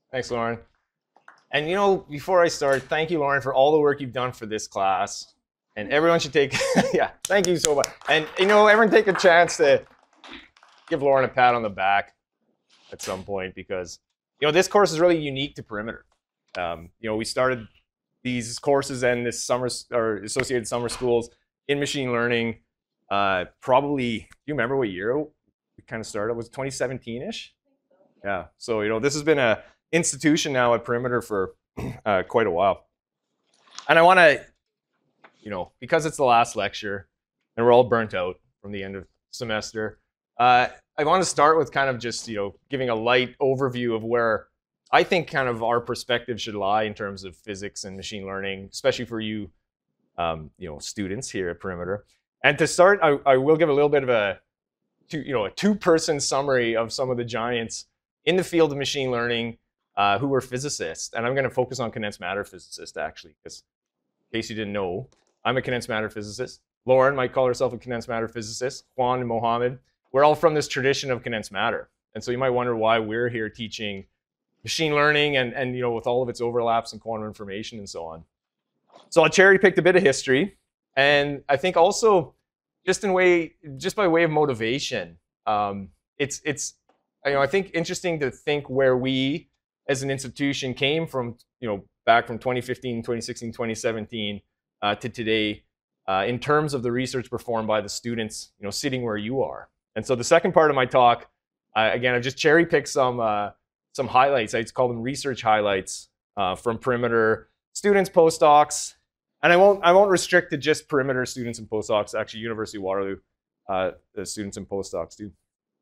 Thanks, Lauren. And before I start, thank you, Lauren, for all the work you've done for this class. And everyone should take, yeah, thank you so much. And everyone take a chance to give Lauren a pat on the back at some point because, this course is really unique to Perimeter. We started these courses and this summer or associated summer schools in machine learning. Probably, do you remember what year we kind of started? Was it 2017-ish? Yeah. So, this has been a institution now at Perimeter for quite a while. And I want to, because it's the last lecture and we're all burnt out from the end of semester, I want to start with kind of just, giving a light overview of where I think kind of our perspective should lie in terms of physics and machine learning, especially for you, students here at Perimeter. And to start, I will give a little bit of a two-person summary of some of the giants in the field of machine learning who were physicists. And I'm going to focus on condensed matter physicists, actually, because in case you didn't know, I'm a condensed matter physicist. Lauren might call herself a condensed matter physicist. Juan and Mohammed, we're all from this tradition of condensed matter. And so you might wonder why we're here teaching machine learning and with all of its overlaps and quantum information and so on. So I cherry-picked a bit of history. And I think also, just by way of motivation, it's I think interesting to think where we as an institution came from, back from 2015, 2016, 2017 to today in terms of the research performed by the students, sitting where you are. And so the second part of my talk, again, I've just cherry-picked some highlights. I call them research highlights from Perimeter students, postdocs, and I won't restrict to just Perimeter students and postdocs. Actually, University of Waterloo the students and postdocs do.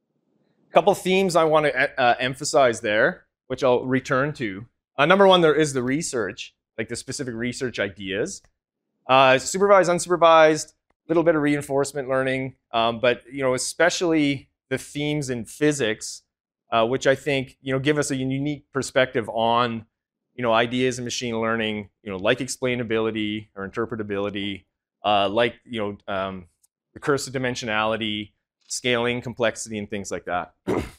A couple themes I want to emphasize there, which I'll return to. Number one, there is the research, like the specific research ideas. Supervised, unsupervised, a little bit of reinforcement learning, but especially the themes in physics, which I think give us a unique perspective on ideas in machine learning, like explainability or interpretability, like recursive dimensionality, scaling, complexity, and things like that.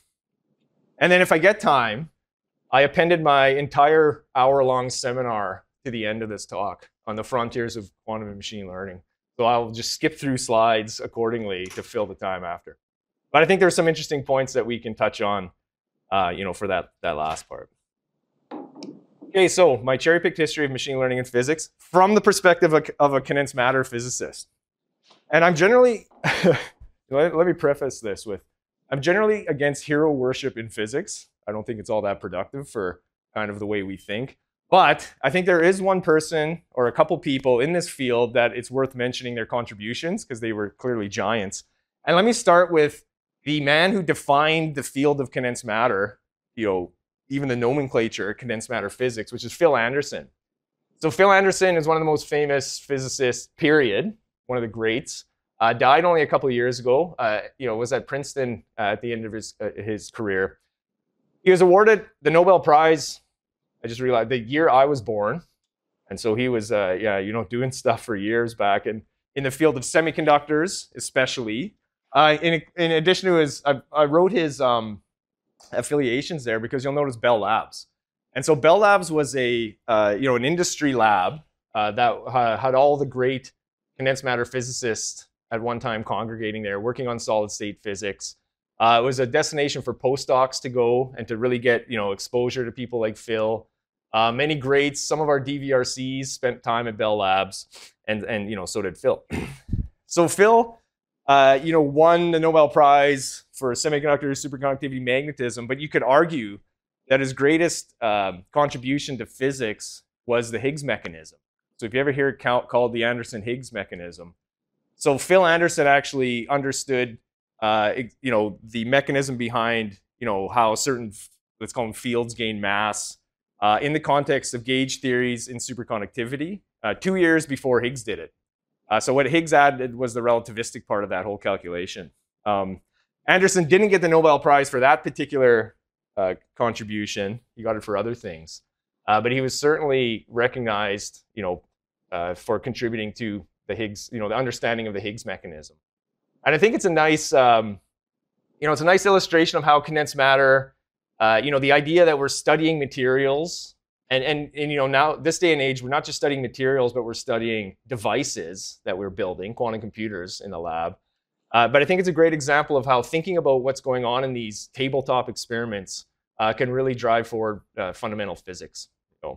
And then if I get time, I appended my entire hour-long seminar to the end of this talk on the frontiers of quantum and machine learning. So I'll just skip through slides accordingly to fill the time after. But I think there's some interesting points that we can touch on, for that last part. Okay, so my cherry-picked history of machine learning and physics from the perspective of a condensed matter physicist. And I'm generally, let me preface this with, I'm generally against hero worship in physics. I don't think it's all that productive for kind of the way we think. But I think there is one person or a couple people in this field that it's worth mentioning their contributions because they were clearly giants. And let me start with the man who defined the field of condensed matter, even the nomenclature, condensed matter physics, which is Phil Anderson. So Phil Anderson is one of the most famous physicists, period, one of the greats. Died only a couple of years ago. Was at Princeton at the end of his career. He was awarded the Nobel Prize. I just realized the year I was born, and so he was, doing stuff for years back, and in the field of semiconductors, especially. In addition to his, I wrote his affiliations there because you'll notice Bell Labs, and so Bell Labs was an industry lab that had all the great condensed matter physicists at one time congregating there, working on solid state physics. It was a destination for postdocs to go and to really get exposure to people like Phil. Many greats, some of our DVRCs spent time at Bell Labs, and so did Phil. So Phil, won the Nobel Prize for semiconductors, superconductivity, magnetism, but you could argue that his greatest contribution to physics was the Higgs mechanism. So if you ever hear it called the Anderson-Higgs mechanism. So Phil Anderson actually understood, the mechanism behind, how certain, let's call them fields gain mass in the context of gauge theories in superconductivity 2 years before Higgs did it. So what Higgs added was the relativistic part of that whole calculation. Anderson didn't get the Nobel Prize for that particular contribution. He got it for other things. But he was certainly recognized, for contributing to the Higgs, the understanding of the Higgs mechanism. And I think it's a nice, it's a nice illustration of how condensed matter The idea that we're studying materials, and now this day and age, we're not just studying materials, but we're studying devices that we're building, quantum computers in the lab. But I think it's a great example of how thinking about what's going on in these tabletop experiments can really drive forward fundamental physics.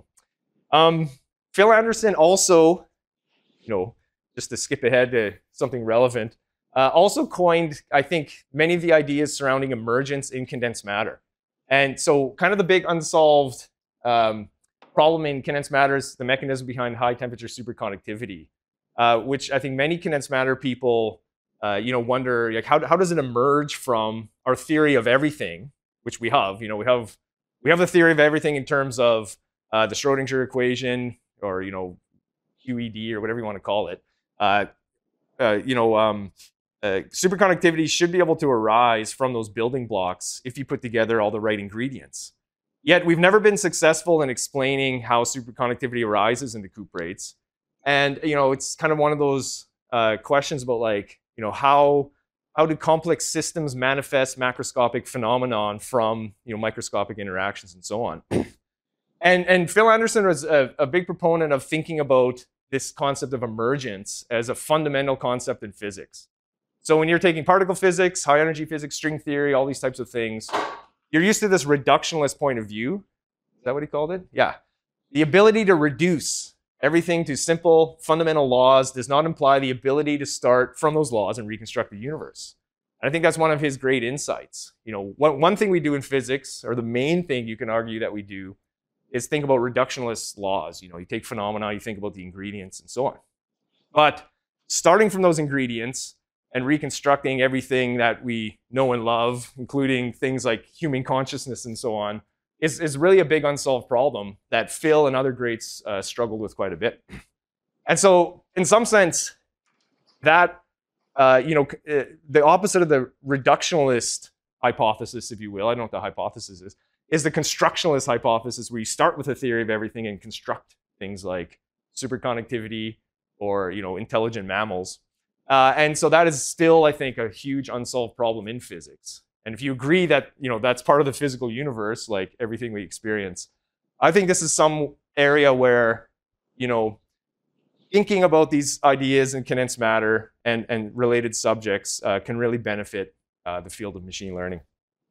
Phil Anderson also, just to skip ahead to something relevant, also coined, I think, many of the ideas surrounding emergence in condensed matter. And so kind of the big unsolved problem in condensed matter is the mechanism behind high temperature superconductivity, which I think many condensed matter people wonder, like, how does it emerge from our theory of everything, which we have. We have the theory of everything in terms of the Schrodinger equation, or QED, or whatever you want to call it. Superconductivity should be able to arise from those building blocks if you put together all the right ingredients. Yet we've never been successful in explaining how superconductivity arises in the cuprates. And it's kind of one of those questions about, like, how do complex systems manifest macroscopic phenomenon from microscopic interactions and so on. And Phil Anderson was a big proponent of thinking about this concept of emergence as a fundamental concept in physics. So when you're taking particle physics, high energy physics, string theory, all these types of things, you're used to this reductionist point of view. Is that what he called it? Yeah. The ability to reduce everything to simple fundamental laws does not imply the ability to start from those laws and reconstruct the universe. And I think that's one of his great insights. One thing we do in physics, or the main thing you can argue that we do, is think about reductionist laws. You take phenomena, you think about the ingredients and so on. But starting from those ingredients and reconstructing everything that we know and love, including things like human consciousness and so on, is really a big unsolved problem that Phil and other greats struggled with quite a bit. And so, in some sense, that the opposite of the reductionist hypothesis, if you will, I don't know what the hypothesis is the constructionist hypothesis, where you start with a theory of everything and construct things like superconductivity or intelligent mammals. And so that is still, I think, a huge unsolved problem in physics. And if you agree that that's part of the physical universe, like everything we experience, I think this is some area where thinking about these ideas in condensed matter and related subjects can really benefit the field of machine learning.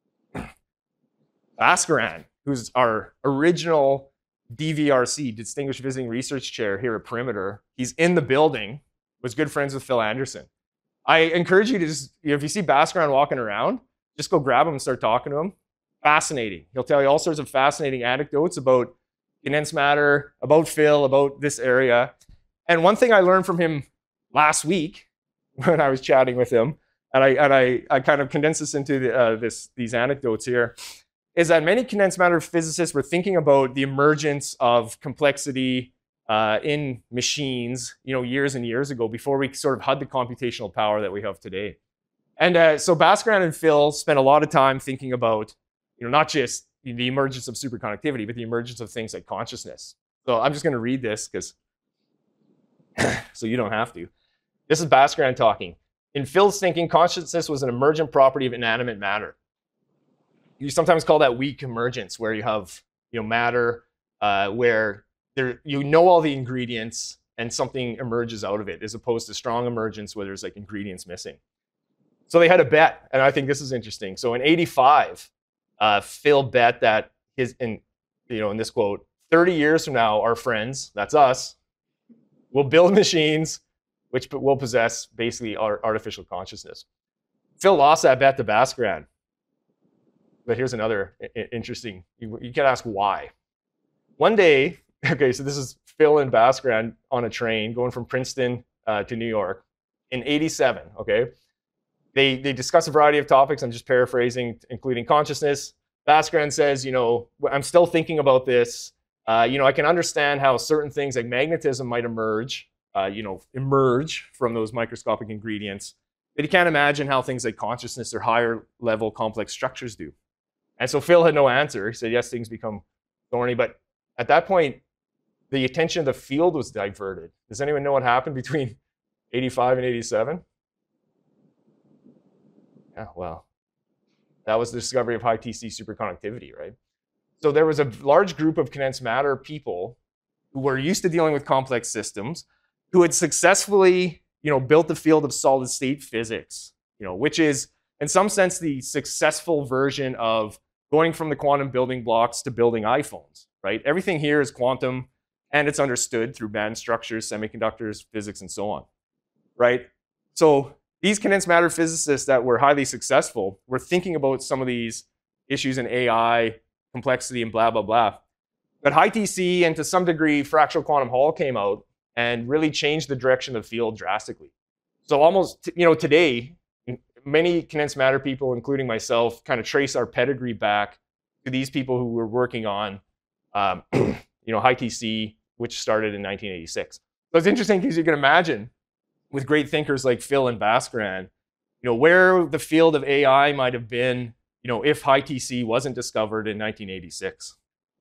Bhaskaran, who's our original DVRC, Distinguished Visiting Research Chair here at Perimeter, he's in the building, was good friends with Phil Anderson. I encourage you to just, if you see Bhaskaran walking around, just go grab him and start talking to him. Fascinating. He'll tell you all sorts of fascinating anecdotes about condensed matter, about Phil, about this area. And one thing I learned from him last week when I was chatting with him, and I kind of condensed this into these anecdotes here, is that many condensed matter physicists were thinking about the emergence of complexity in machines, years and years ago, before we sort of had the computational power that we have today. And so Bhaskaran and Phil spent a lot of time thinking about, not just the emergence of superconductivity, but the emergence of things like consciousness. So I'm just going to read this because so you don't have to. This is Bhaskaran talking. In Phil's thinking, consciousness was an emergent property of inanimate matter. You sometimes call that weak emergence, where you have matter where all the ingredients and something emerges out of it, as opposed to strong emergence where there's like ingredients missing. So they had a bet, and I think this is interesting. So in '85, Phil bet that in this quote, 30 years from now, our friends, that's us, will build machines which will possess basically artificial consciousness. Phil lost that bet to Bhaskaran. But here's another interesting, you can ask why. One day, okay, so this is Phil and Bhaskaran on a train going from Princeton to New York in '87, okay? They discuss a variety of topics, I'm just paraphrasing, including consciousness. Bhaskaran says, I'm still thinking about this. I can understand how certain things like magnetism might emerge from those microscopic ingredients. But you can't imagine how things like consciousness or higher level complex structures do. And so Phil had no answer. He said, yes, things become thorny. But at that point, the attention of the field was diverted. Does anyone know what happened between '85 and '87? Yeah, well, That was the discovery of high TC superconductivity, right? So there was a large group of condensed matter people who were used to dealing with complex systems, who had successfully, built the field of solid state physics, which is in some sense the successful version of going from the quantum building blocks to building iPhones, right? Everything here is quantum and it's understood through band structures, semiconductors, physics, and so on, right? So these condensed matter physicists that were highly successful were thinking about some of these issues in AI, complexity, and blah, blah, blah. But high TC and to some degree fractional quantum Hall came out and really changed the direction of the field drastically. So almost, today, many condensed matter people, including myself, kind of trace our pedigree back to these people who were working on, high TC, which started in 1986. So it's interesting because you can imagine with great thinkers like Phil and Bhaskaran, where the field of AI might have been, if high TC wasn't discovered in 1986.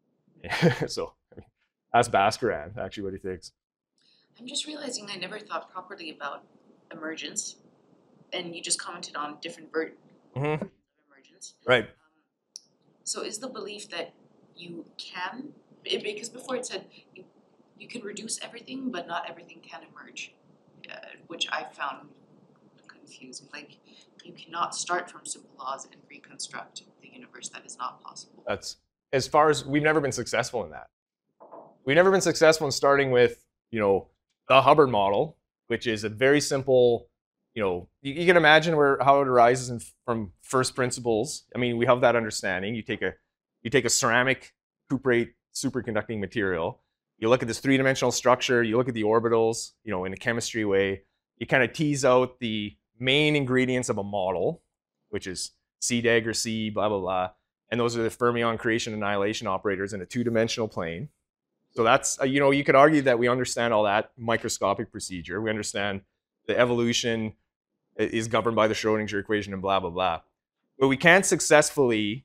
So ask Bhaskaran actually what he thinks. I'm just realizing I never thought properly about emergence, and you just commented on different versions of emergence. Right. So is the belief that you can, because before it said you can reduce everything, but not everything can emerge, which I found confusing. Like, you cannot start from simple laws and reconstruct the universe. That is not possible. That's, as far as, we've never been successful in that. We've never been successful in starting with, the Hubbard model, which is a very simple, you can imagine how it arises from first principles. I mean, we have that understanding. You take a ceramic cuprate superconducting material. You look at this three-dimensional structure. You look at the orbitals, in a chemistry way. You kind of tease out the main ingredients of a model, which is C dagger C, blah, blah, blah. And those are the fermion creation annihilation operators in a two-dimensional plane. So that's, you could argue that we understand all that microscopic procedure. We understand the evolution is governed by the Schrodinger equation and blah, blah, blah. But we can't successfully,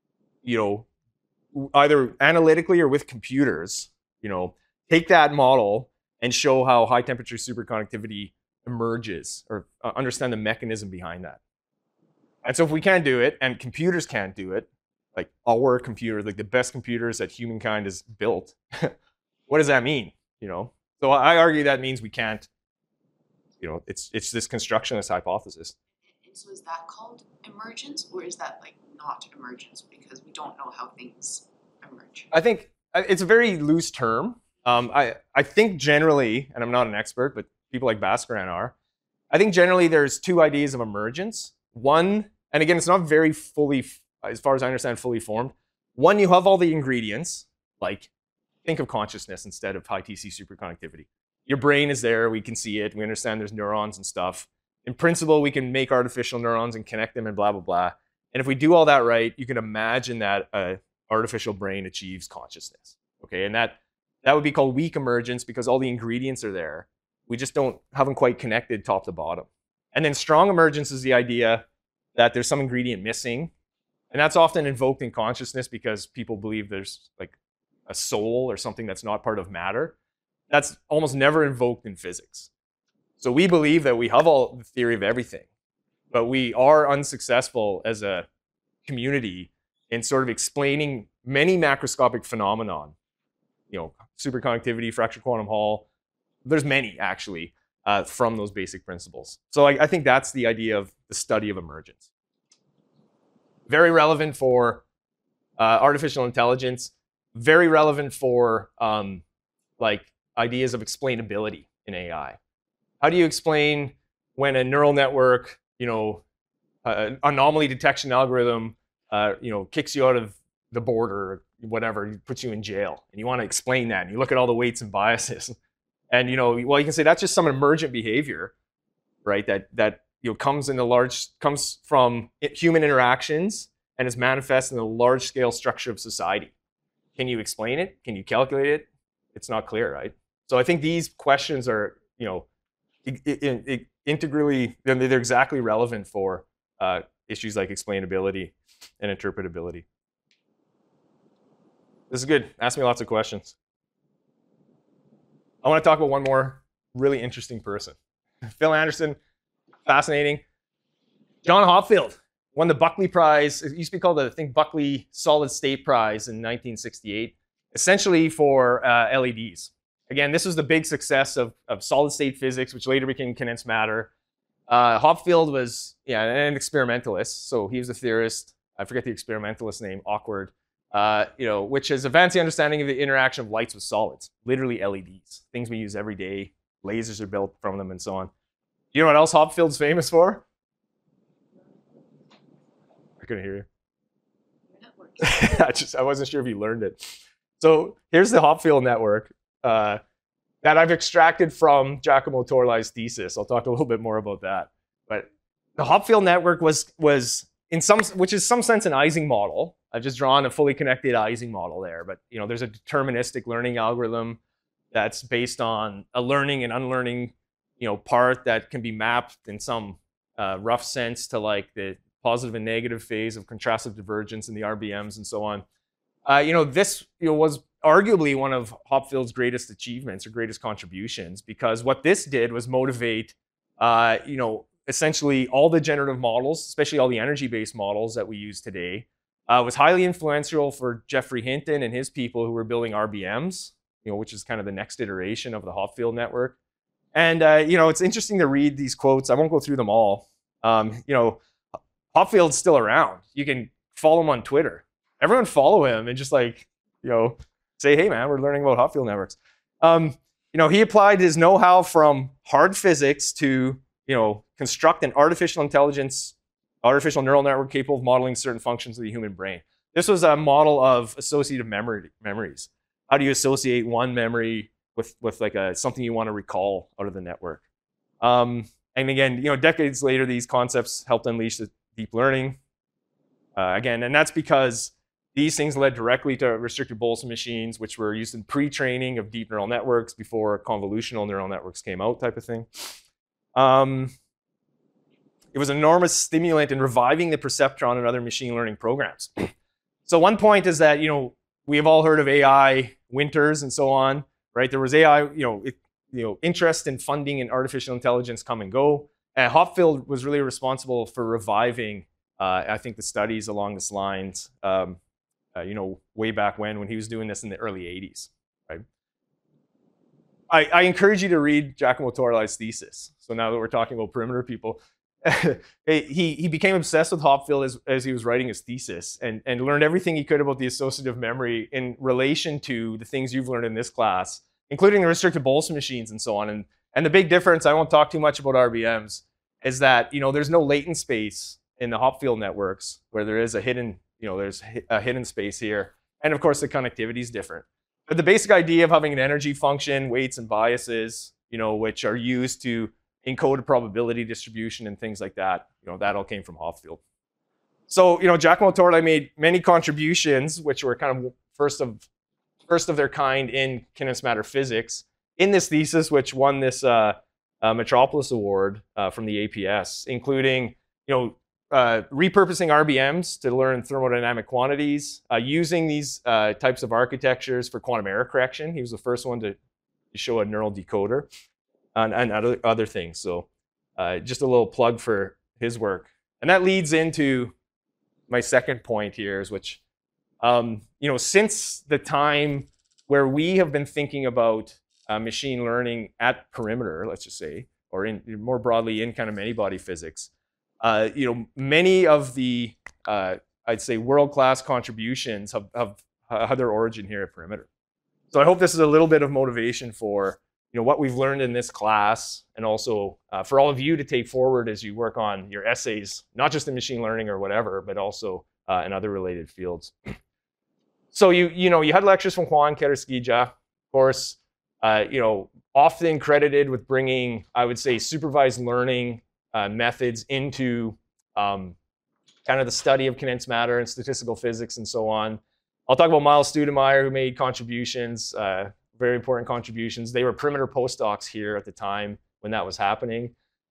either analytically or with computers, take that model and show how high temperature superconductivity emerges or understand the mechanism behind that. And so if we can't do it and computers can't do it, like our computer, like the best computers that humankind has built, what does that mean? So I argue that means we can't, it's this constructionist hypothesis. And so is that called emergence, or is that like not emergence because we don't know how things emerge? I think it's a very loose term. I think generally, and I'm not an expert, but people like Bhaskaran are, I think generally there's two ideas of emergence. One, and again, it's not very fully, as far as I understand, fully formed. One, you have all the ingredients, like think of consciousness instead of high TC superconductivity. Your brain is there, we can see it, we understand there's neurons and stuff. In principle, we can make artificial neurons and connect them and blah, blah, blah. And if we do all that right, you can imagine that an artificial brain achieves consciousness, okay? And that would be called weak emergence because all the ingredients are there. We just haven't quite connected top to bottom. And then strong emergence is the idea that there's some ingredient missing. And that's often invoked in consciousness because people believe there's like a soul or something that's not part of matter. That's almost never invoked in physics. So we believe that we have all the theory of everything, but we are unsuccessful as a community in sort of explaining many macroscopic phenomenon, superconductivity, fractional quantum Hall. There's many actually from those basic principles. So I think that's the idea of the study of emergence. Very relevant for artificial intelligence, very relevant for like ideas of explainability in AI. How do you explain when a neural network, anomaly detection algorithm, kicks you out of the board or whatever, puts you in jail, and you want to explain that, and you look at all the weights and biases, and you can say that's just some emergent behavior, right? That comes from human interactions and is manifest in the large scale structure of society. Can you explain it? Can you calculate it? It's not clear, right? So I think these questions are, integrally, they're exactly relevant for issues like explainability and interpretability. This is good. Ask me lots of questions. I want to talk about one more really interesting person. Phil Anderson, fascinating. John Hopfield, won the Buckley Prize. It used to be called the, I think, Buckley Solid State Prize in 1968, essentially for LEDs. Again, this was the big success of solid state physics, which later became condensed matter. Hopfield was an experimentalist, so he was a theorist. I forget the experimentalist name, awkward. Which is advanced the understanding of the interaction of lights with solids, literally LEDs, things we use every day. Lasers are built from them and so on. You know what else Hopfield's famous for? I couldn't hear you. I wasn't sure if you learned it. So here's the Hopfield network that I've extracted from Giacomo Torlai's thesis. I'll talk a little bit more about that. But the Hopfield network was which is some sense an Ising model. I've just drawn a fully connected Ising model there. But there's a deterministic learning algorithm that's based on a learning and unlearning part that can be mapped in some rough sense to like the positive and negative phase of contrastive divergence in the RBMs and so on. This was arguably one of Hopfield's greatest achievements or greatest contributions, because what this did was motivate, essentially all the generative models, especially all the energy-based models that we use today. Was highly influential for Geoffrey Hinton and his people who were building RBMs, which is kind of the next iteration of the Hopfield network. And it's interesting to read these quotes. I won't go through them all. Hopfield's still around. You can follow him on Twitter. Everyone follow him and just say, hey man, we're learning about Hopfield networks. He applied his know-how from hard physics to construct an artificial neural network capable of modeling certain functions of the human brain. This was a model of associative memories. How do you associate one memory with like something you want to recall out of the network? And again, decades later, these concepts helped unleash the deep learning. And that's because these things led directly to restricted Boltzmann machines, which were used in pre-training of deep neural networks before convolutional neural networks came out, type of thing. It was an enormous stimulant in reviving the perceptron and other machine learning programs. So one point is that we have all heard of AI winters and so on, right? There was AI, interest in funding in artificial intelligence come and go. And Hopfield was really responsible for reviving, I think, the studies along this lines. Way back when he was doing this in the early 80s, right? I encourage you to read Giacomo Torlai's thesis. So now that we're talking about perimeter people, he became obsessed with Hopfield as he was writing his thesis and learned everything he could about the associative memory in relation to the things you've learned in this class, including the restricted Boltzmann machines and so on. And the big difference, I won't talk too much about RBMs, is that there's no latent space in the Hopfield networks where there is a hidden there's a hidden space here. And of course, the connectivity is different. But the basic idea of having an energy function, weights and biases, which are used to encode a probability distribution and things like that, that all came from Hopfield. So, Giacomo Torlai made many contributions, which were kind of first of their kind in condensed matter physics, in this thesis, which won this Metropolis Award from the APS, including, repurposing RBMs to learn thermodynamic quantities, using these types of architectures for quantum error correction. He was the first one to show a neural decoder and other things. So just a little plug for his work. And that leads into my second point here, is which, since the time where we have been thinking about machine learning at perimeter, let's just say, or more broadly in kind of many-body physics, many of the, I'd say, world-class contributions have had their origin here at Perimeter. So I hope this is a little bit of motivation for what we've learned in this class, and also for all of you to take forward as you work on your essays, not just in machine learning or whatever, but also in other related fields. So you had lectures from Juan Carrasquilla, of course, often credited with bringing, I would say, supervised learning methods into kind of the study of condensed matter and statistical physics and so on. I'll talk about Miles Studemeyer, who made contributions, very important contributions. They were Perimeter postdocs here at the time when that was happening.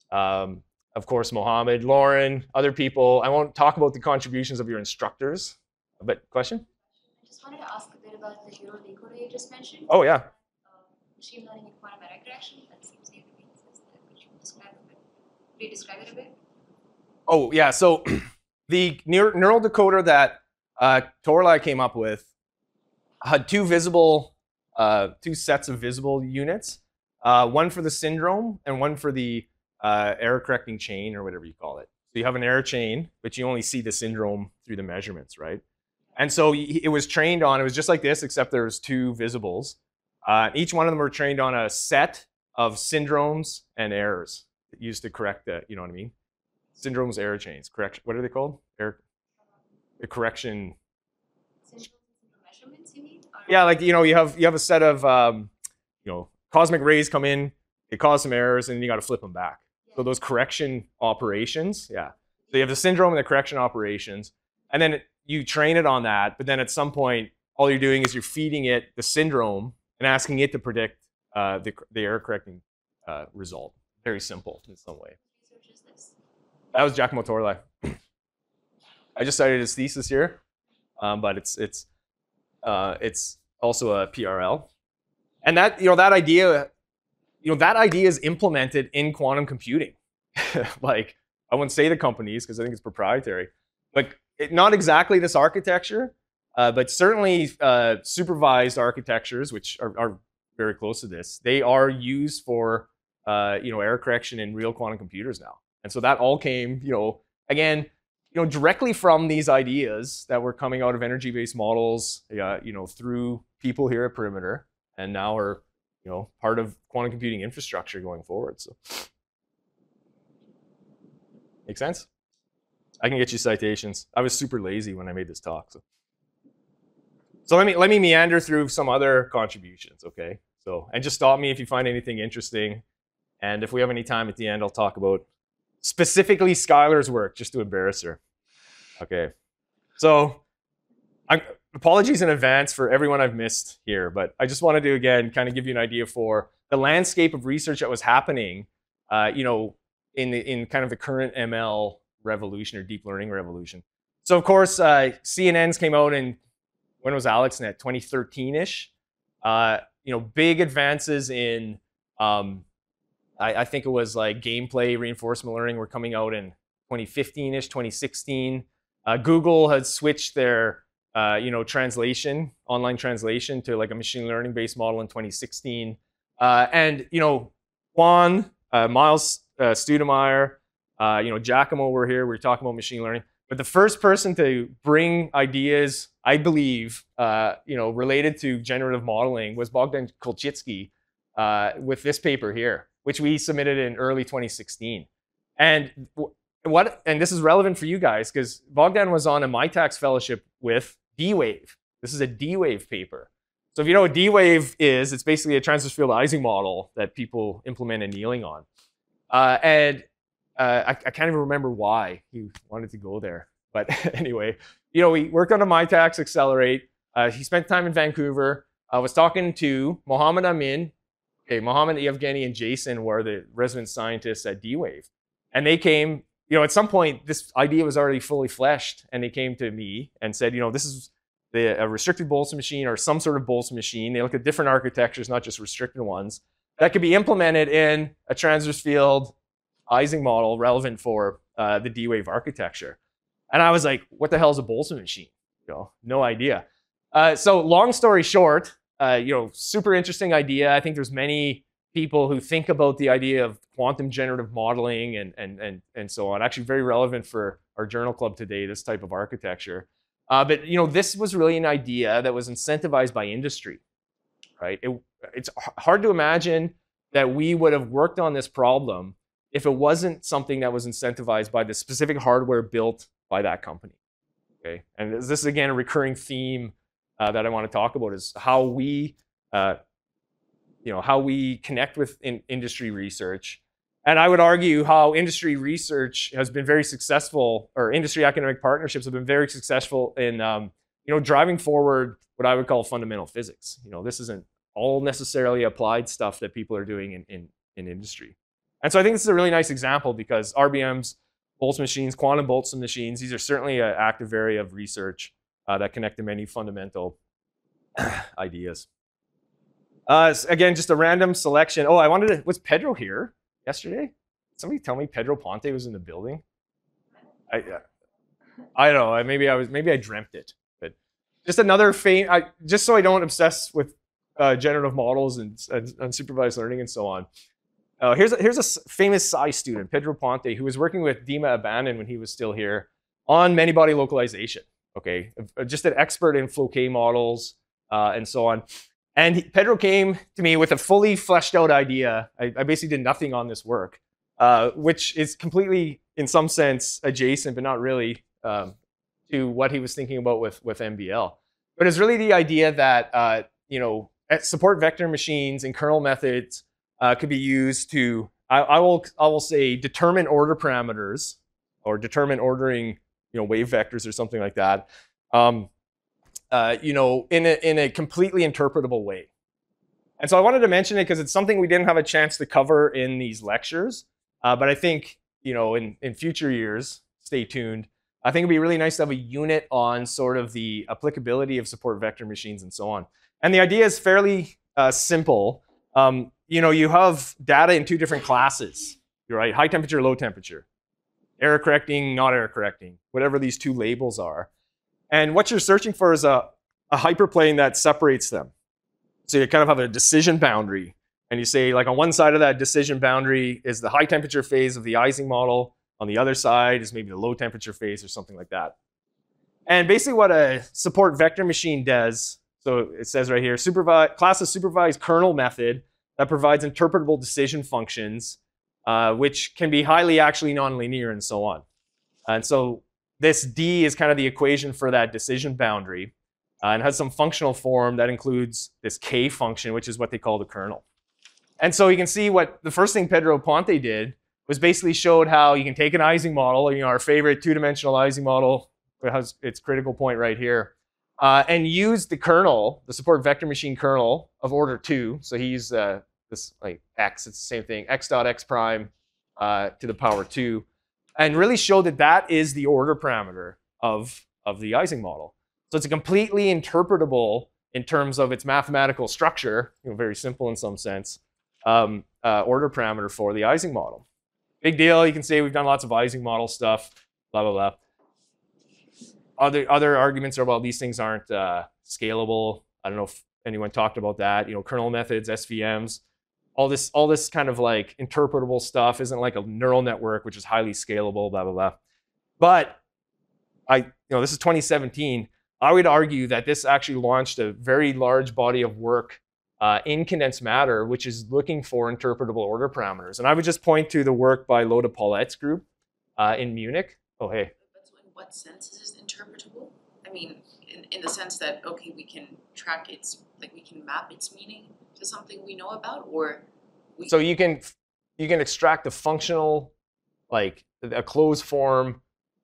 Of course, Mohammed, Lauren, other people. I won't talk about the contributions of your instructors, but question? I just wanted to ask a bit about the neural decoder you just mentioned. Oh, yeah. Machine learning and quantum error correction. That seems like the basis. Could you describe it a bit? Could you describe it a bit? Oh, yeah. So the neural decoder that Torlai came up with had two sets of visible units, one for the syndrome and one for the error correcting chain, or whatever you call it. So you have an error chain, but you only see the syndrome through the measurements, right? And so it was trained on, it was just like this, except there's two visibles. Each one of them were trained on a set of syndromes and errors used to correct the, you know what I mean? Syndromes, error chains, correction. What are they called? The correction. Measurements, you mean? Yeah, like you have a set of cosmic rays come in, they cause some errors, and you got to flip them back. So those correction operations, yeah. So you have the syndrome and the correction operations, and then you train it on that. But then at some point, all you're doing is you're feeding it the syndrome and asking it to predict the error correcting result. Very simple in some way. Research is this? That was Giacomo Torlai. I just cited his thesis here, but it's also a PRL, and that idea is implemented in quantum computing. Like, I wouldn't say the companies because I think it's proprietary, but not exactly this architecture, but certainly supervised architectures, which are very close to this. They are used for error correction in real quantum computers now, and so that all came again directly from these ideas that were coming out of energy-based models, through people here at Perimeter, and now are part of quantum computing infrastructure going forward. So, make sense? I can get you citations. I was super lazy when I made this talk. So let me meander through some other contributions, okay? So, and just stop me if you find anything interesting. And if we have any time at the end, I'll talk about specifically Skylar's work, just to embarrass her. Okay. So, apologies in advance for everyone I've missed here, but I just wanted to, again, kind of give you an idea for the landscape of research that was happening, in kind of the current ML revolution or deep learning revolution. So, of course, CNNs came out in, when was AlexNet? 2013-ish. Big advances in, I think it was like gameplay reinforcement learning were coming out in 2015-ish, 2016. Google had switched their, translation, online translation, to like a machine learning based model in 2016. And Juan, Miles Studemeyer, Giacomo were here. We were talking about machine learning. But the first person to bring ideas, I believe, related to generative modeling was Bogdan Kolchitsky with this paper here, which we submitted in early 2016. And this is relevant for you guys because Bogdan was on a MITAX fellowship with D-Wave. This is a D-Wave paper. So if you know what D-Wave is, it's basically a transverse field Ising model that people implement annealing on. I can't even remember why he wanted to go there. But anyway, we worked on a MITAX Accelerate. He spent time in Vancouver. I was talking to Mohammed Amin. Okay, Mohammed, Evgeny, and Jason were the resident scientists at D-Wave. And they came, at some point, this idea was already fully fleshed. And they came to me and said, this is a restricted Boltzmann machine or some sort of Boltzmann machine. They look at different architectures, not just restricted ones, that could be implemented in a transverse field Ising model relevant for the D-Wave architecture. And I was like, what the hell is a Boltzmann machine? No idea. So long story short, super interesting idea. I think there's many people who think about the idea of quantum generative modeling and so on. Actually very relevant for our journal club today, this type of architecture. But this was really an idea that was incentivized by industry, right? It's hard to imagine that we would have worked on this problem if it wasn't something that was incentivized by the specific hardware built by that company. Okay, and this is again a recurring theme that I want to talk about is how we, how we connect with industry research, and I would argue how industry research has been very successful, or industry academic partnerships have been very successful in, driving forward what I would call fundamental physics. This isn't all necessarily applied stuff that people are doing in industry. And so I think this is a really nice example because RBMs, Boltzmann machines, quantum Boltzmann machines, these are certainly an active area of research that connect to many fundamental ideas. Again, just a random selection. Oh, was Pedro here yesterday? Somebody tell me Pedro Ponte was in the building? I don't know. Maybe I dreamt it. But just another just so I don't obsess with generative models and unsupervised learning and so on. Here's a famous Sci student, Pedro Ponte, who was working with Dima Abanan when he was still here on many-body localization. Okay, just an expert in Floquet models and so on. And Pedro came to me with a fully fleshed out idea. I basically did nothing on this work, which is completely, in some sense, adjacent, but not really, to what he was thinking about with MBL. But it's really the idea that support vector machines and kernel methods could be used to, I will say, determine order parameters or determine ordering, wave vectors or something like that. In a completely interpretable way. And so I wanted to mention it because it's something we didn't have a chance to cover in these lectures. But I think, in future years, stay tuned. I think it'd be really nice to have a unit on sort of the applicability of support vector machines and so on. And the idea is fairly simple. You have data in two different classes, right? High temperature, low temperature. Error correcting, not error correcting, whatever these two labels are. And what you're searching for is a hyperplane that separates them. So you kind of have a decision boundary. And you say, like, on one side of that decision boundary is the high temperature phase of the Ising model. On the other side is maybe the low temperature phase or something like that. And basically what a support vector machine does, so it says right here, class a supervised kernel method that provides interpretable decision functions, which can be highly actually nonlinear and so on. And so this D is kind of the equation for that decision boundary, and has some functional form that includes this K function, which is what they call the kernel. And so you can see what the first thing Pedro Ponte did was basically showed how you can take an Ising model, our favorite two-dimensional Ising model, it has its critical point right here, and use the kernel, the support vector machine kernel of order 2. So he used this like x, it's the same thing, x dot x prime to the power 2, and really show that that is the order parameter of the Ising model. So it's a completely interpretable in terms of its mathematical structure, very simple in some sense, order parameter for the Ising model. Big deal. You can say we've done lots of Ising model stuff, blah, blah, blah. Other arguments are, well, these things aren't scalable. I don't know if anyone talked about that. Kernel methods, SVMs, all this kind of like interpretable stuff isn't like a neural network, which is highly scalable, blah, blah, blah. But this is 2017. I would argue that this actually launched a very large body of work in condensed matter, which is looking for interpretable order parameters. And I would just point to the work by Lotte Paulette's group in Munich. Oh, hey. But in what sense is this interpretable? I mean, in the sense that, okay, we can track we can map its meaning to something we know about, or so you can extract the functional, like a closed form,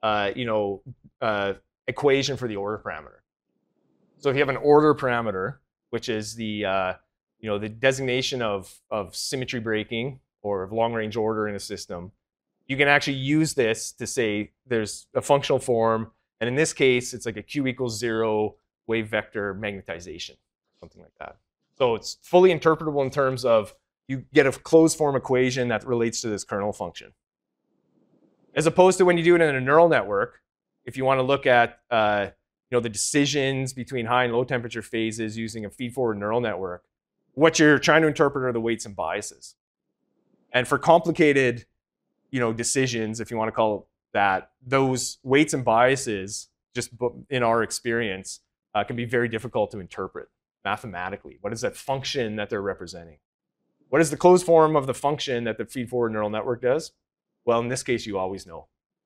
equation for the order parameter. So if you have an order parameter, which is the the designation of symmetry breaking or of long-range order in a system, you can actually use this to say there's a functional form, and in this case, it's like a Q equals 0 wave vector magnetization, something like that. So it's fully interpretable in terms of you get a closed form equation that relates to this kernel function. As opposed to when you do it in a neural network, if you want to look at the decisions between high and low temperature phases using a feed-forward neural network, what you're trying to interpret are the weights and biases. And for complicated, decisions, if you want to call it that, those weights and biases, just in our experience, can be very difficult to interpret mathematically. What is that function that they're representing? What is the closed form of the function that the feed-forward neural network does? Well, in this case, you always know.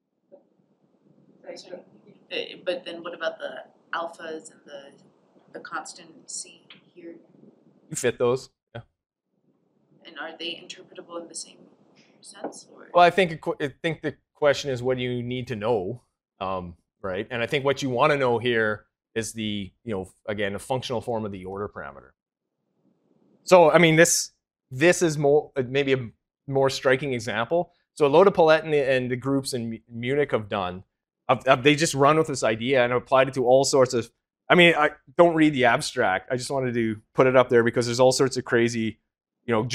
But then what about the alphas and the constant C here? You fit those, yeah. And are they interpretable in the same sense? Or? Well, I think the question is, what do you need to know, right? And I think what you want to know here is the, again, a functional form of the order parameter. So, I mean, this is maybe a more striking example. So Lotte Paulette and the groups in Munich have done, they just run with this idea and applied it to all sorts of, I don't read the abstract. I just wanted to put it up there because there's all sorts of crazy,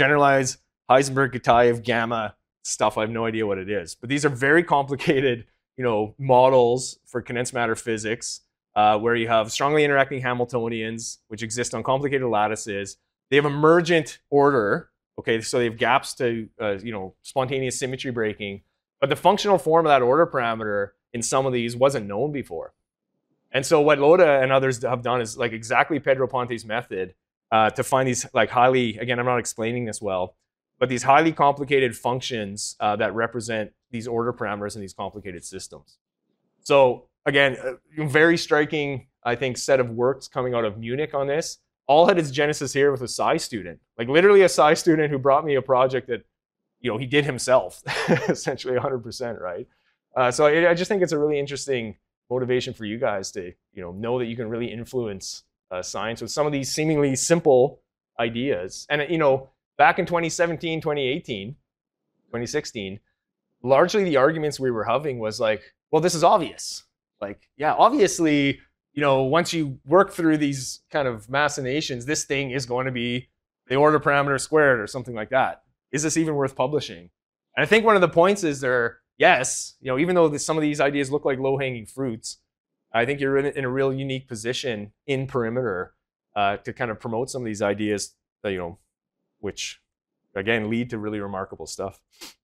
generalized Heisenberg, Kitaev, gamma stuff. I have no idea what it is. But these are very complicated, models for condensed matter physics, where you have strongly interacting Hamiltonians, which exist on complicated lattices. They have emergent order. Okay, so they have gaps to spontaneous symmetry breaking, but the functional form of that order parameter in some of these wasn't known before. And so what Loda and others have done is like exactly Pedro Ponte's method to find these like highly, again, I'm not explaining this well, but these highly complicated functions that represent these order parameters in these complicated systems. So again, a very striking, I think, set of works coming out of Munich on this. All had its genesis here with a Sci student, like literally a Sci student who brought me a project that, he did himself, essentially 100%, right? So I just think it's a really interesting motivation for you guys to, know that you can really influence science with some of these seemingly simple ideas. And, back in 2017, 2018, 2016, largely the arguments we were having was like, well, this is obvious. Like, yeah, obviously, once you work through these kind of machinations, this thing is going to be the order parameter squared or something like that. Is this even worth publishing? And I think one of the points is yes, even though some of these ideas look like low-hanging fruits, I think you're in a real unique position in Perimeter to kind of promote some of these ideas, which again lead to really remarkable stuff.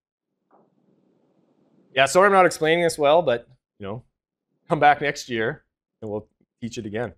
Yeah, sorry I'm not explaining this well, but come back next year and we'll teach it again.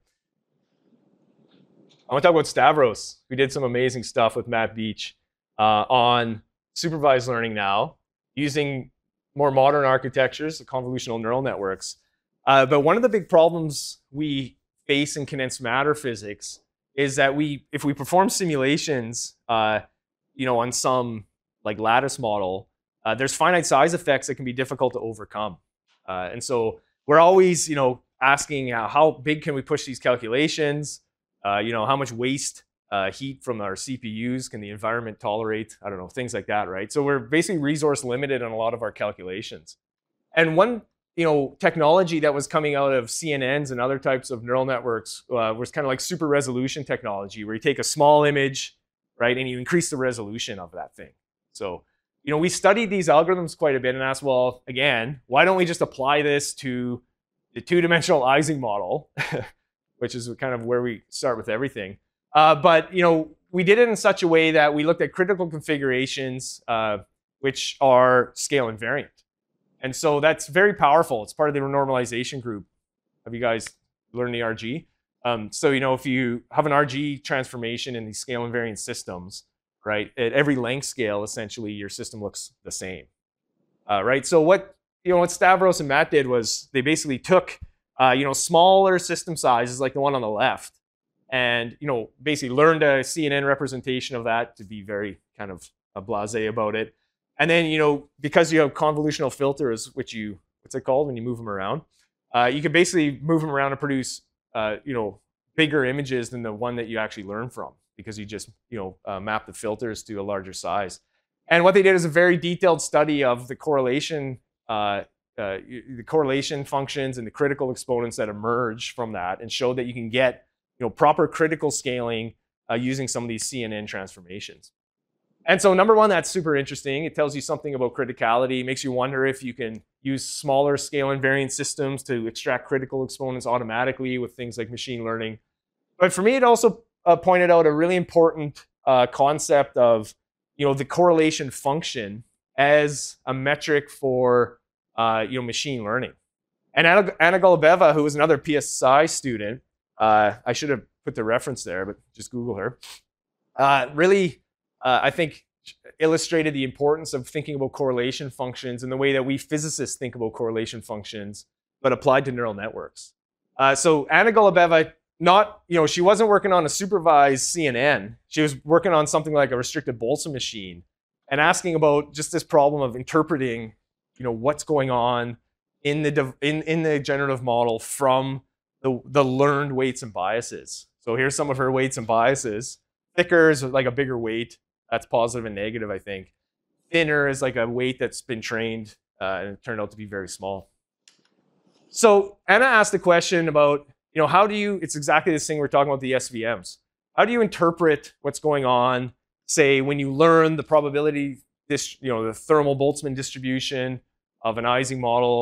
I want to talk about Stavros, who did some amazing stuff with Matt Beach on supervised learning now, using more modern architectures, the convolutional neural networks. But one of the big problems we face in condensed matter physics is that if we perform simulations, on some like lattice model, there's finite size effects that can be difficult to overcome. And so we're always, asking how big can we push these calculations? How much waste heat from our CPUs can the environment tolerate? I don't know, things like that, right? So we're basically resource limited on a lot of our calculations. And one, technology that was coming out of CNNs and other types of neural networks was kind of like super resolution technology, where you take a small image, right, and you increase the resolution of that thing. So, we studied these algorithms quite a bit and asked, well, again, why don't we just apply this to the two-dimensional Ising model, which is kind of where we start with everything. But we did it in such a way that we looked at critical configurations, which are scale invariant. And so that's very powerful. It's part of the normalization group. Have you guys learned the RG? So if you have an RG transformation in these scale invariant systems, right, at every length scale, essentially your system looks the same, right? So what Stavros and Matt did was they basically took smaller system sizes like the one on the left, and basically learned a CNN representation of that to be very kind of blasé about it. And then because you have convolutional filters, what's it called when you move them around? You can basically move them around and produce bigger images than the one that you actually learn from, because you just map the filters to a larger size. And what they did is a very detailed study of the correlation functions and the critical exponents that emerge from that, and showed that you can get proper critical scaling using some of these CNN transformations. And so number one, that's super interesting. It tells you something about criticality. It makes you wonder if you can use smaller scale invariant systems to extract critical exponents automatically with things like machine learning. But for me, it also pointed out a really important concept of the correlation function as a metric for machine learning. And Anna Golubeva, who was another PSI student, I should have put the reference there, but just Google her, really, I think, illustrated the importance of thinking about correlation functions in the way that we physicists think about correlation functions, but applied to neural networks. So Anna Golubeva, she wasn't working on a supervised CNN. She was working on something like a restricted Boltzmann machine, and asking about just this problem of interpreting, what's going on in the generative model from the learned weights and biases. So here's some of her weights and biases. Thicker is like a bigger weight. That's positive and negative, I think. Thinner is like a weight that's been trained and it turned out to be very small. So Anna asked the question about, how do you, it's exactly this thing we're talking about, the SVMs. How do you interpret what's going on, say, when you learn the probability, the thermal Boltzmann distribution of an Ising model,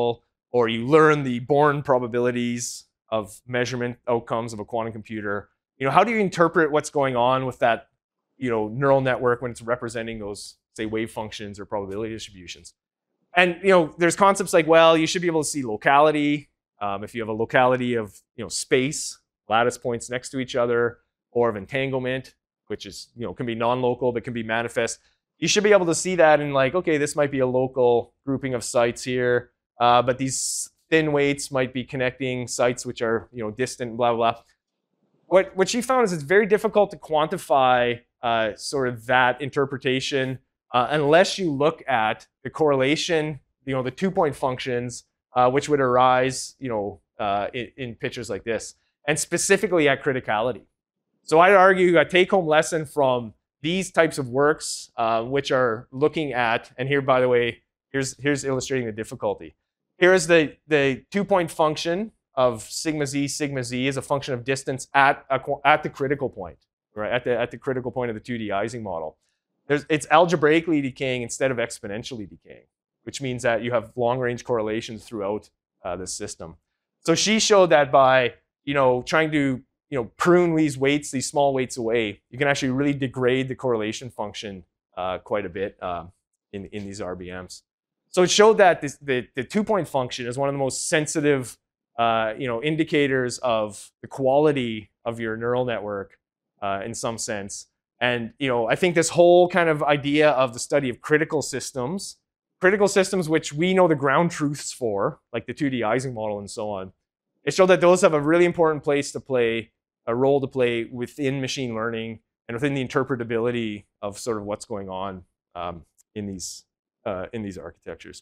or you learn the Born probabilities of measurement outcomes of a quantum computer. How do you interpret what's going on with that, neural network when it's representing those, say, wave functions or probability distributions? And, there's concepts like, well, you should be able to see locality. If you have a locality of, space, lattice points next to each other, or of entanglement, which is, can be non-local, but can be manifest. You should be able to see that in like, okay, this might be a local grouping of sites here, but these thin weights might be connecting sites which are, distant, blah, blah, blah. What she found is it's very difficult to quantify sort of that interpretation unless you look at the correlation, the 2-point functions, which would arise, in pictures like this, and specifically at criticality. So I'd argue a take-home lesson from these types of works, which are looking at, and here, by the way, here's illustrating the difficulty. Here is the 2-point function of sigma z is a function of distance at the critical point, right? At the critical point of the 2D Ising model. It's algebraically decaying instead of exponentially decaying, which means that you have long-range correlations throughout the system. So she showed that by trying to prune these weights, these small weights away, you can actually really degrade the correlation function quite a bit in these RBMs. So it showed that the 2-point function is one of the most sensitive indicators of the quality of your neural network in some sense. And I think this whole kind of idea of the study of critical systems which we know the ground truths for, like the 2D Ising model and so on, it showed that those have a really important a role to play within machine learning and within the interpretability of sort of what's going on in these architectures.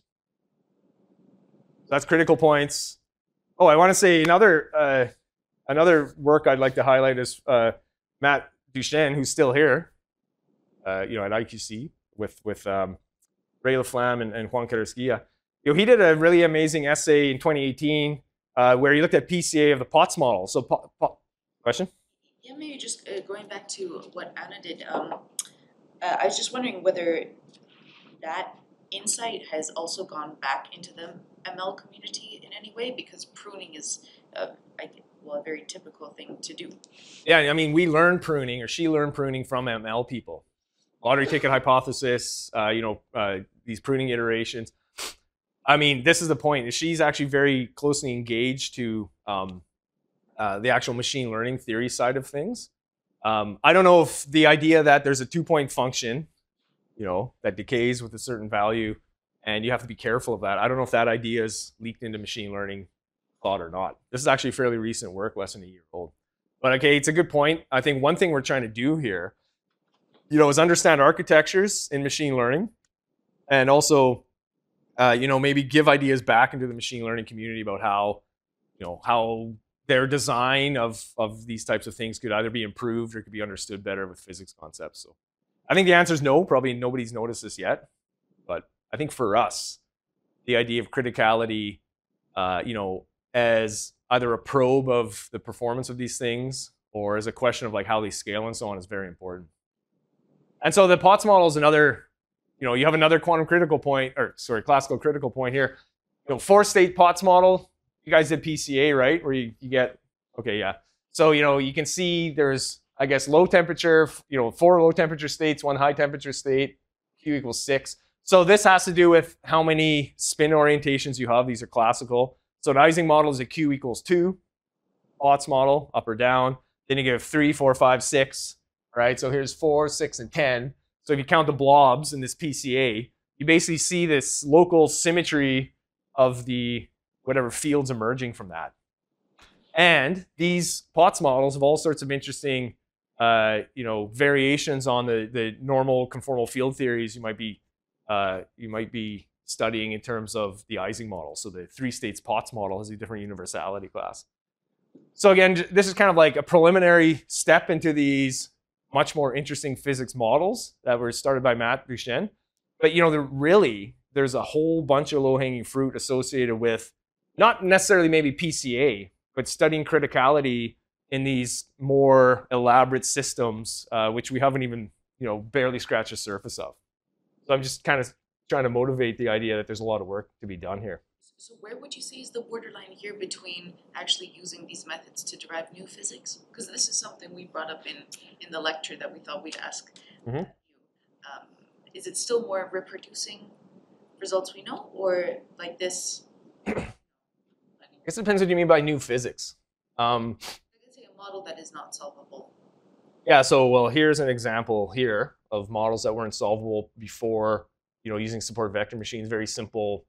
So that's critical points. Oh, I want to say another work I'd like to highlight is Matt Duchesne, who's still here, at IQC with Ray Laflamme and Juan Carrasquilla. He did a really amazing essay in 2018 where he looked at PCA of the Potts model. So, question? Yeah, maybe just going back to what Anna did. I was just wondering whether that insight has also gone back into the ML community in any way, because pruning is a very typical thing to do. Yeah, I mean, we learned pruning, or she learned pruning from ML people. Lottery ticket hypothesis, these pruning iterations. I mean, this is the point. She's actually very closely engaged to the actual machine learning theory side of things. I don't know if the idea that there's a 2-point function, that decays with a certain value, and you have to be careful of that. I don't know if that idea is leaked into machine learning thought or not. This is actually fairly recent work, less than a year old. But okay, it's a good point. I think one thing we're trying to do here, is understand architectures in machine learning, and also, maybe give ideas back into the machine learning community about how their design of these types of things could either be improved or could be understood better with physics concepts. So I think the answer is no. Probably nobody's noticed this yet. But I think for us, the idea of criticality, as either a probe of the performance of these things or as a question of like how they scale and so on is very important. And so the Potts model is another, you have another classical critical point here. 4-state Potts model. You guys did PCA, right? Where you get, okay, yeah. So, you can see there's, I guess, low temperature, 4 low temperature states, 1 high temperature state, Q equals 6. So this has to do with how many spin orientations you have. These are classical. So an Ising model is a Q equals 2. Potts model, up or down. Then you give 3, 4, 5, 6, right? So here's 4, 6, and 10. So if you count the blobs in this PCA, you basically see this local symmetry of the whatever fields emerging from that. And these Potts models have all sorts of interesting, variations on the normal conformal field theories you might be studying in terms of the Ising model. So the 3-states Potts model has a different universality class. So again, this is kind of like a preliminary step into these much more interesting physics models that were started by Matt Duchesne. But there's a whole bunch of low-hanging fruit associated with not necessarily maybe PCA, but studying criticality in these more elaborate systems, which we haven't even, barely scratched the surface of. So I'm just kind of trying to motivate the idea that there's a lot of work to be done here. So where would you say is the borderline here between actually using these methods to derive new physics? Because this is something we brought up in the lecture that we thought we'd ask Mhm. you. Is it still more reproducing results we know, or like this? I guess it depends what you mean by new physics. I could say a model that is not solvable. Yeah, so well, here's an example here of models that weren't solvable before, using support vector machines, very simple,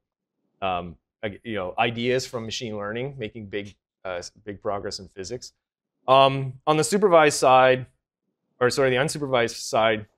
ideas from machine learning, making big progress in physics. On the supervised side, or sorry, the unsupervised side,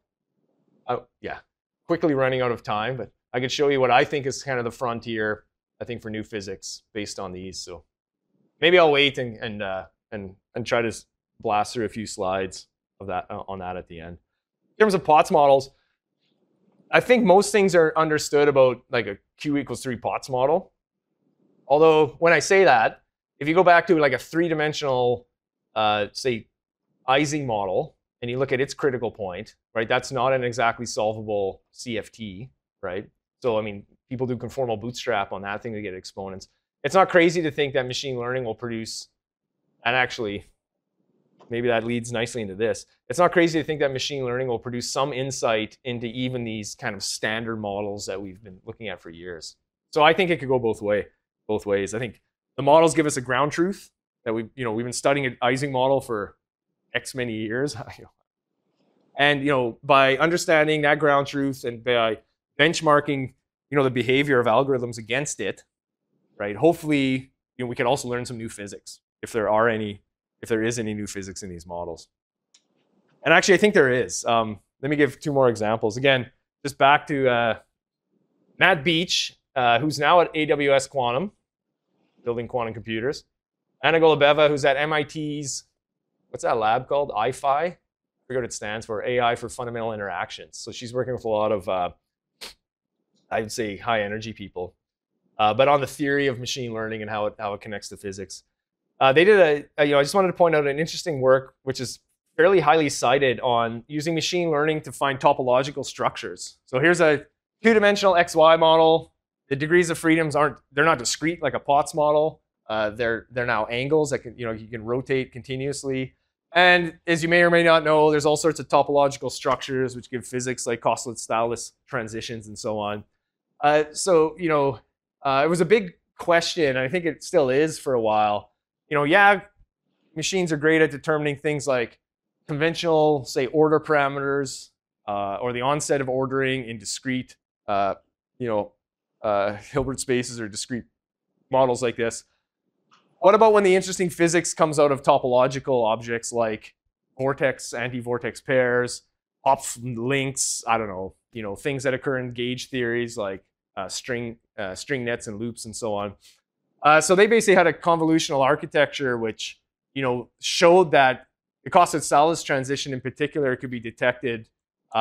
quickly running out of time, but I could show you what I think is kind of the frontier, I think, for new physics based on these. So maybe I'll wait and try to blast through a few slides of that on that at the end. In terms of Potts models, I think most things are understood about like a Q equals 3 Potts model. Although when I say that, if you go back to like a three-dimensional, say, Ising model, and you look at its critical point, right? That's not an exactly solvable CFT, right? So I mean, people do conformal bootstrap on that thing to get exponents. It's not crazy to think that machine learning will produce, and actually, maybe that leads nicely into this. It's not crazy to think that machine learning will produce some insight into even these kind of standard models that we've been looking at for years. So I think it could go both ways. I think the models give us a ground truth that we've been studying an Ising model for X many years. And by understanding that ground truth and by benchmarking the behavior of algorithms against it, right? Hopefully we can also learn some new physics if there is any new physics in these models. And actually, I think there is. Let me give two more examples. Again, just back to Matt Beach, who's now at AWS Quantum, building quantum computers. Anna Golubeva, who's at MIT's, what's that lab called? IFI? I forget what it stands for, AI for Fundamental Interactions. So she's working with a lot of, I'd say, high energy people, but on the theory of machine learning and how it connects to physics. They did I just wanted to point out an interesting work, which is fairly highly cited, on using machine learning to find topological structures. So here's a two-dimensional XY model. The degrees of freedoms they're not discrete like a Potts model. They're now angles that you can rotate continuously. And as you may or may not know, there's all sorts of topological structures which give physics like Kosterlitz-Thouless transitions and so on. It was a big question, and I think it still is for a while. Machines are great at determining things like conventional, say, order parameters, or the onset of ordering in discrete, Hilbert spaces or discrete models like this. What about when the interesting physics comes out of topological objects like vortex, anti-vortex pairs, Hopf links, I don't know, things that occur in gauge theories like string nets and loops and so on. So they basically had a convolutional architecture which, showed that the Kosterlitz-Thouless transition in particular could be detected,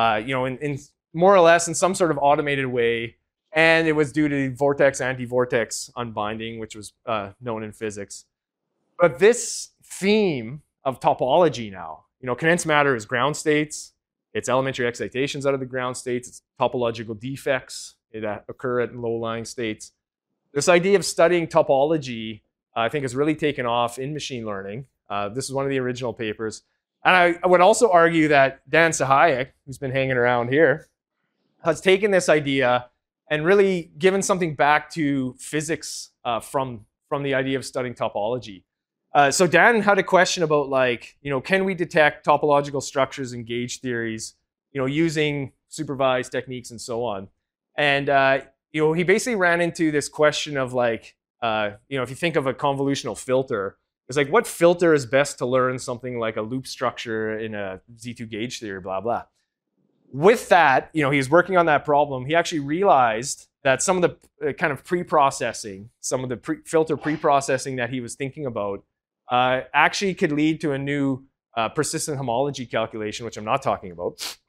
in more or less in some sort of automated way. And it was due to vortex, anti-vortex unbinding, which was known in physics. But this theme of topology now, condensed matter is ground states, it's elementary excitations out of the ground states, it's topological defects that occur at low-lying states. This idea of studying topology, I think, has really taken off in machine learning. This is one of the original papers. And I would also argue that Dan Sahayek, who's been hanging around here, has taken this idea and really given something back to physics from the idea of studying topology. So Dan had a question about, can we detect topological structures in gauge theories, using supervised techniques and so on. And he basically ran into this question of if you think of a convolutional filter, it's like, what filter is best to learn something like a loop structure in a Z2 gauge theory, blah, blah. With that, he was working on that problem. He actually realized that some of the kind of pre-processing, some of the filter pre-processing that he was thinking about actually could lead to a new persistent homology calculation, which I'm not talking about,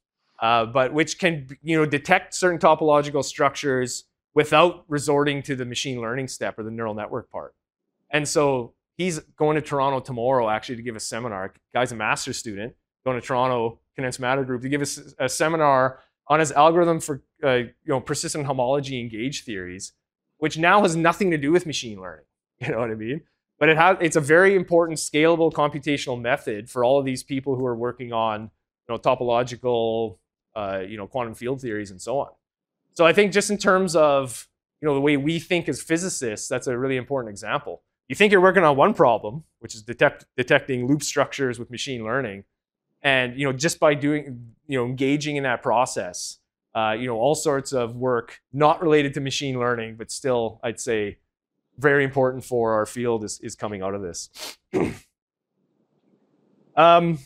but which can detect certain topological structures without resorting to the machine learning step or the neural network part. And so he's going to Toronto tomorrow actually to give a seminar. Guy's a master's student going to Toronto Condensed Matter Group to give us a seminar on his algorithm for persistent homology in gauge theories. which now has nothing to do with machine learning. You know what I mean? But it's a very important scalable computational method for all of these people who are working on, topological, quantum field theories and so on. So I think just in terms of, the way we think as physicists, that's a really important example. You think you're working on one problem, which is detecting loop structures with machine learning, and just by doing, engaging in that process, all sorts of work not related to machine learning, but still, I'd say, very important for our field is coming out of this. I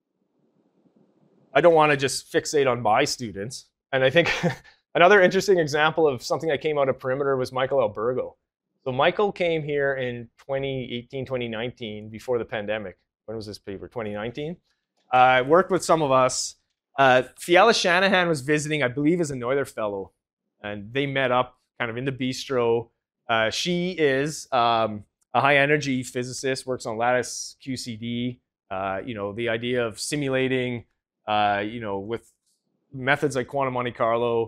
don't want to just fixate on my students, and I think another interesting example of something that came out of Perimeter was Michael Albergo. So Michael came here in 2018, 2019, before the pandemic. When was this paper? 2019. Worked with some of us. Fiala Shanahan was visiting, I believe, as a Noether Fellow, and they met up kind of in the bistro. She is a high-energy physicist, works on lattice QCD. The idea of simulating, with methods like quantum Monte Carlo,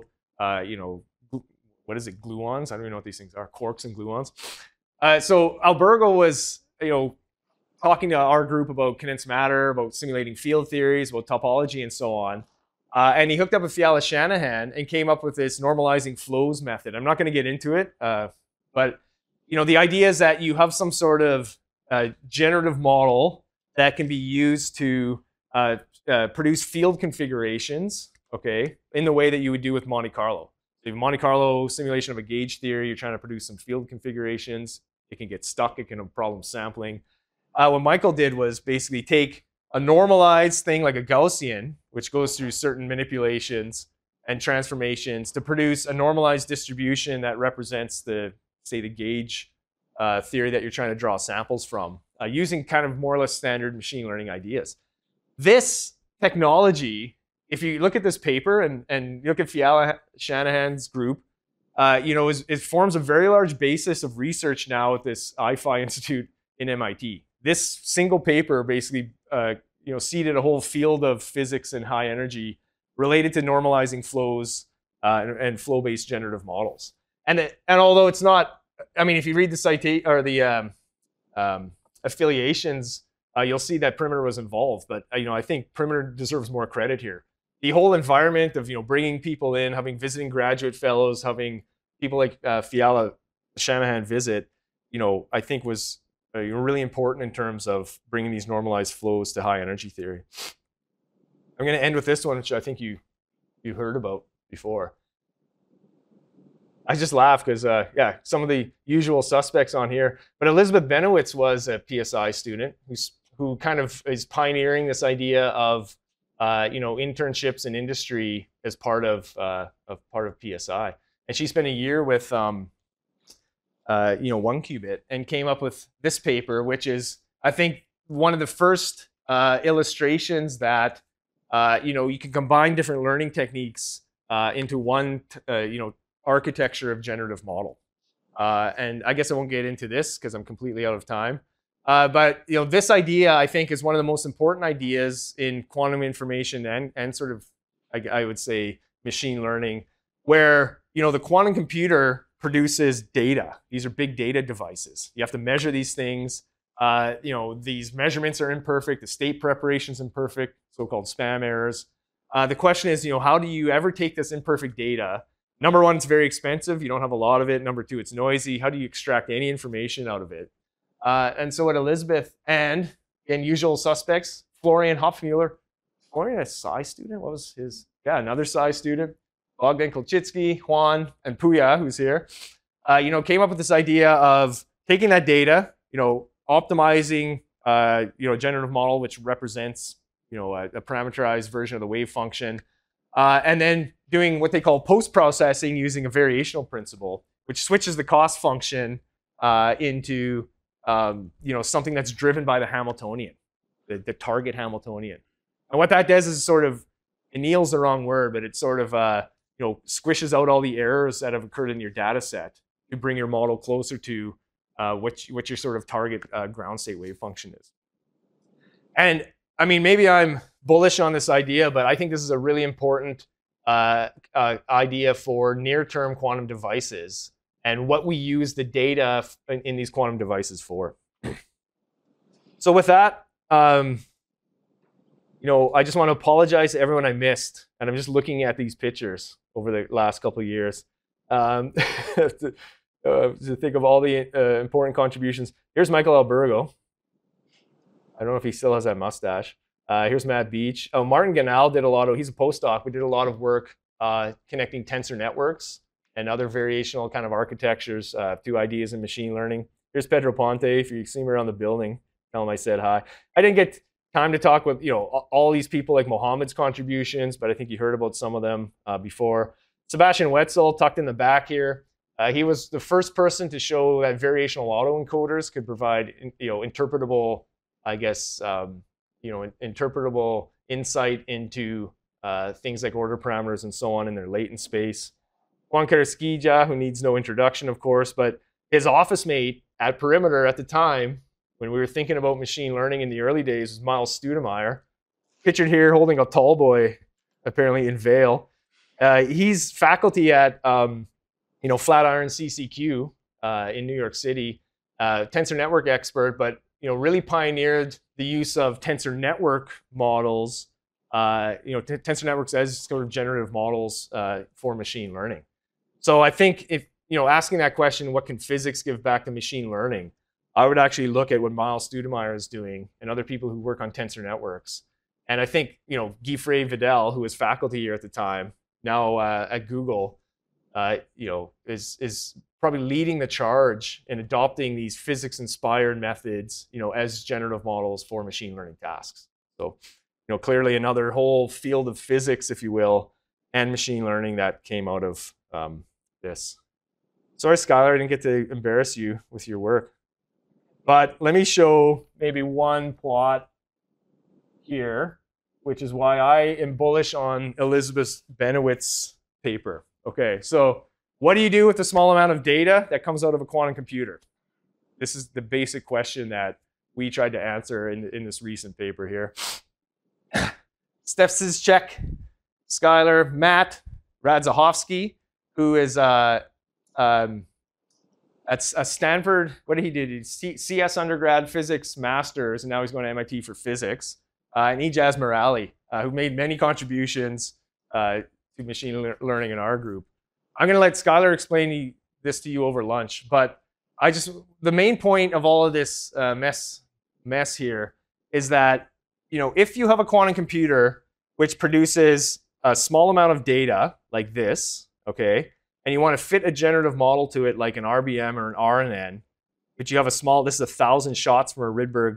what is it, gluons? I don't even know what these things are, quarks and gluons. So Albergo was, talking to our group about condensed matter, about simulating field theories, about topology, and so on. And he hooked up with Fiala Shanahan and came up with this normalizing flows method. I'm not going to get into it, but the idea is that you have some sort of generative model that can be used to produce field configurations, okay, in the way that you would do with Monte Carlo. So you have Monte Carlo simulation of a gauge theory, you're trying to produce some field configurations. It can get stuck, it can have problem sampling. What Michael did was basically take a normalized thing like a Gaussian, which goes through certain manipulations and transformations to produce a normalized distribution that represents the gauge theory that you're trying to draw samples from, using kind of more or less standard machine learning ideas. This technology, if you look at this paper and look at Fiala Shanahan's group, it forms a very large basis of research now at this IFI Institute in MIT. This single paper basically, seeded a whole field of physics and high energy related to normalizing flows and flow-based generative models. And although it's not, if you read the citation or the affiliations, you'll see that Perimeter was involved. But I think Perimeter deserves more credit here. The whole environment of bringing people in, having visiting graduate fellows, having people like Fiala Shanahan visit, I think was really important in terms of bringing these normalized flows to high energy theory. I'm going to end with this one, which I think you heard about before. I just laugh because, some of the usual suspects on here. But Elizabeth Benowitz was a PSI student who kind of is pioneering this idea of internships in industry as part of PSI. And she spent a year with 1QBit and came up with this paper, which is, I think, one of the first illustrations that you can combine different learning techniques into one architecture of generative model. And I guess I won't get into this because I'm completely out of time. But this idea, I think, is one of the most important ideas in quantum information and sort of, I would say, machine learning, where the quantum computer produces data. These are big data devices. You have to measure these things. These measurements are imperfect. The state preparation is imperfect, so-called spam errors. The question is, how do you ever take this imperfect data? Number one, it's very expensive. You don't have a lot of it. Number two, it's noisy. How do you extract any information out of it? And so what Elizabeth and usual suspects, Florian Hopfmuller, Florian a Psi student? What was his? Yeah, another Psi student. Bogdan Kolchitsky, Juan, and Puya, who's here, came up with this idea of taking that data, optimizing, a generative model which represents, a parameterized version of the wave function, and then doing what they call post-processing using a variational principle, which switches the cost function into, something that's driven by the Hamiltonian, the target Hamiltonian. And what that does is sort of, anneals the wrong word, but it sort of, squishes out all the errors that have occurred in your data set to bring your model closer to what your sort of target ground state wave function is. And maybe I'm bullish on this idea, but I think this is a really important idea for near-term quantum devices and what we use the data in these quantum devices for. So with that, I just want to apologize to everyone I missed, and I'm just looking at these pictures over the last couple of years to think of all the important contributions. Here's Michael Albergo. I don't know if he still has that mustache. Here's Matt Beach. Oh, Martin Ganal did he's a postdoc. We did a lot of work connecting tensor networks and other variational kind of architectures to ideas in machine learning. Here's Pedro Ponte. If you see him around the building, tell him I said hi. I didn't get time to talk with all these people like Mohammed's contributions, but I think you heard about some of them before. Sebastian Wetzel, tucked in the back here. He was the first person to show that variational autoencoders could provide interpretable, I guess, interpretable insight into things like order parameters and so on in their latent space. Juan Carrasquilla, who needs no introduction, of course, but his office mate at Perimeter at the time, when we were thinking about machine learning in the early days, was Miles Studemeyer, pictured here holding a tall boy, apparently in Vail. He's faculty at Flatiron CCQ in New York City, tensor network expert, but really pioneered the use of tensor network models, tensor networks as sort of generative models for machine learning. So I think if, asking that question, what can physics give back to machine learning? I would actually look at what Miles Studemeyer is doing and other people who work on tensor networks. And I think, Guy Vidal, who was faculty here at the time, now at Google, is probably leading the charge in adopting these physics-inspired methods, as generative models for machine learning tasks. So, clearly another whole field of physics, if you will, and machine learning that came out of this. Sorry, Skylar, I didn't get to embarrass you with your work. But let me show maybe one plot here, which is why I am bullish on Elizabeth Benowitz's paper. Okay, so what do you do with the small amount of data that comes out of a quantum computer? This is the basic question that we tried to answer in this recent paper here. Steph Zizek, Skylar, Matt Radzahovsky, who is at Stanford. What did he do? CS undergrad, physics masters, and now he's going to MIT for physics. And Ijaz Merali, who made many contributions to machine learning in our group. I'm going to let Skylar explain this to you over lunch, but the main point of all of this mess here is that, if you have a quantum computer which produces a small amount of data like this, okay, and you want to fit a generative model to it like an RBM or an RNN, but you have this is 1,000 shots from a Rydberg,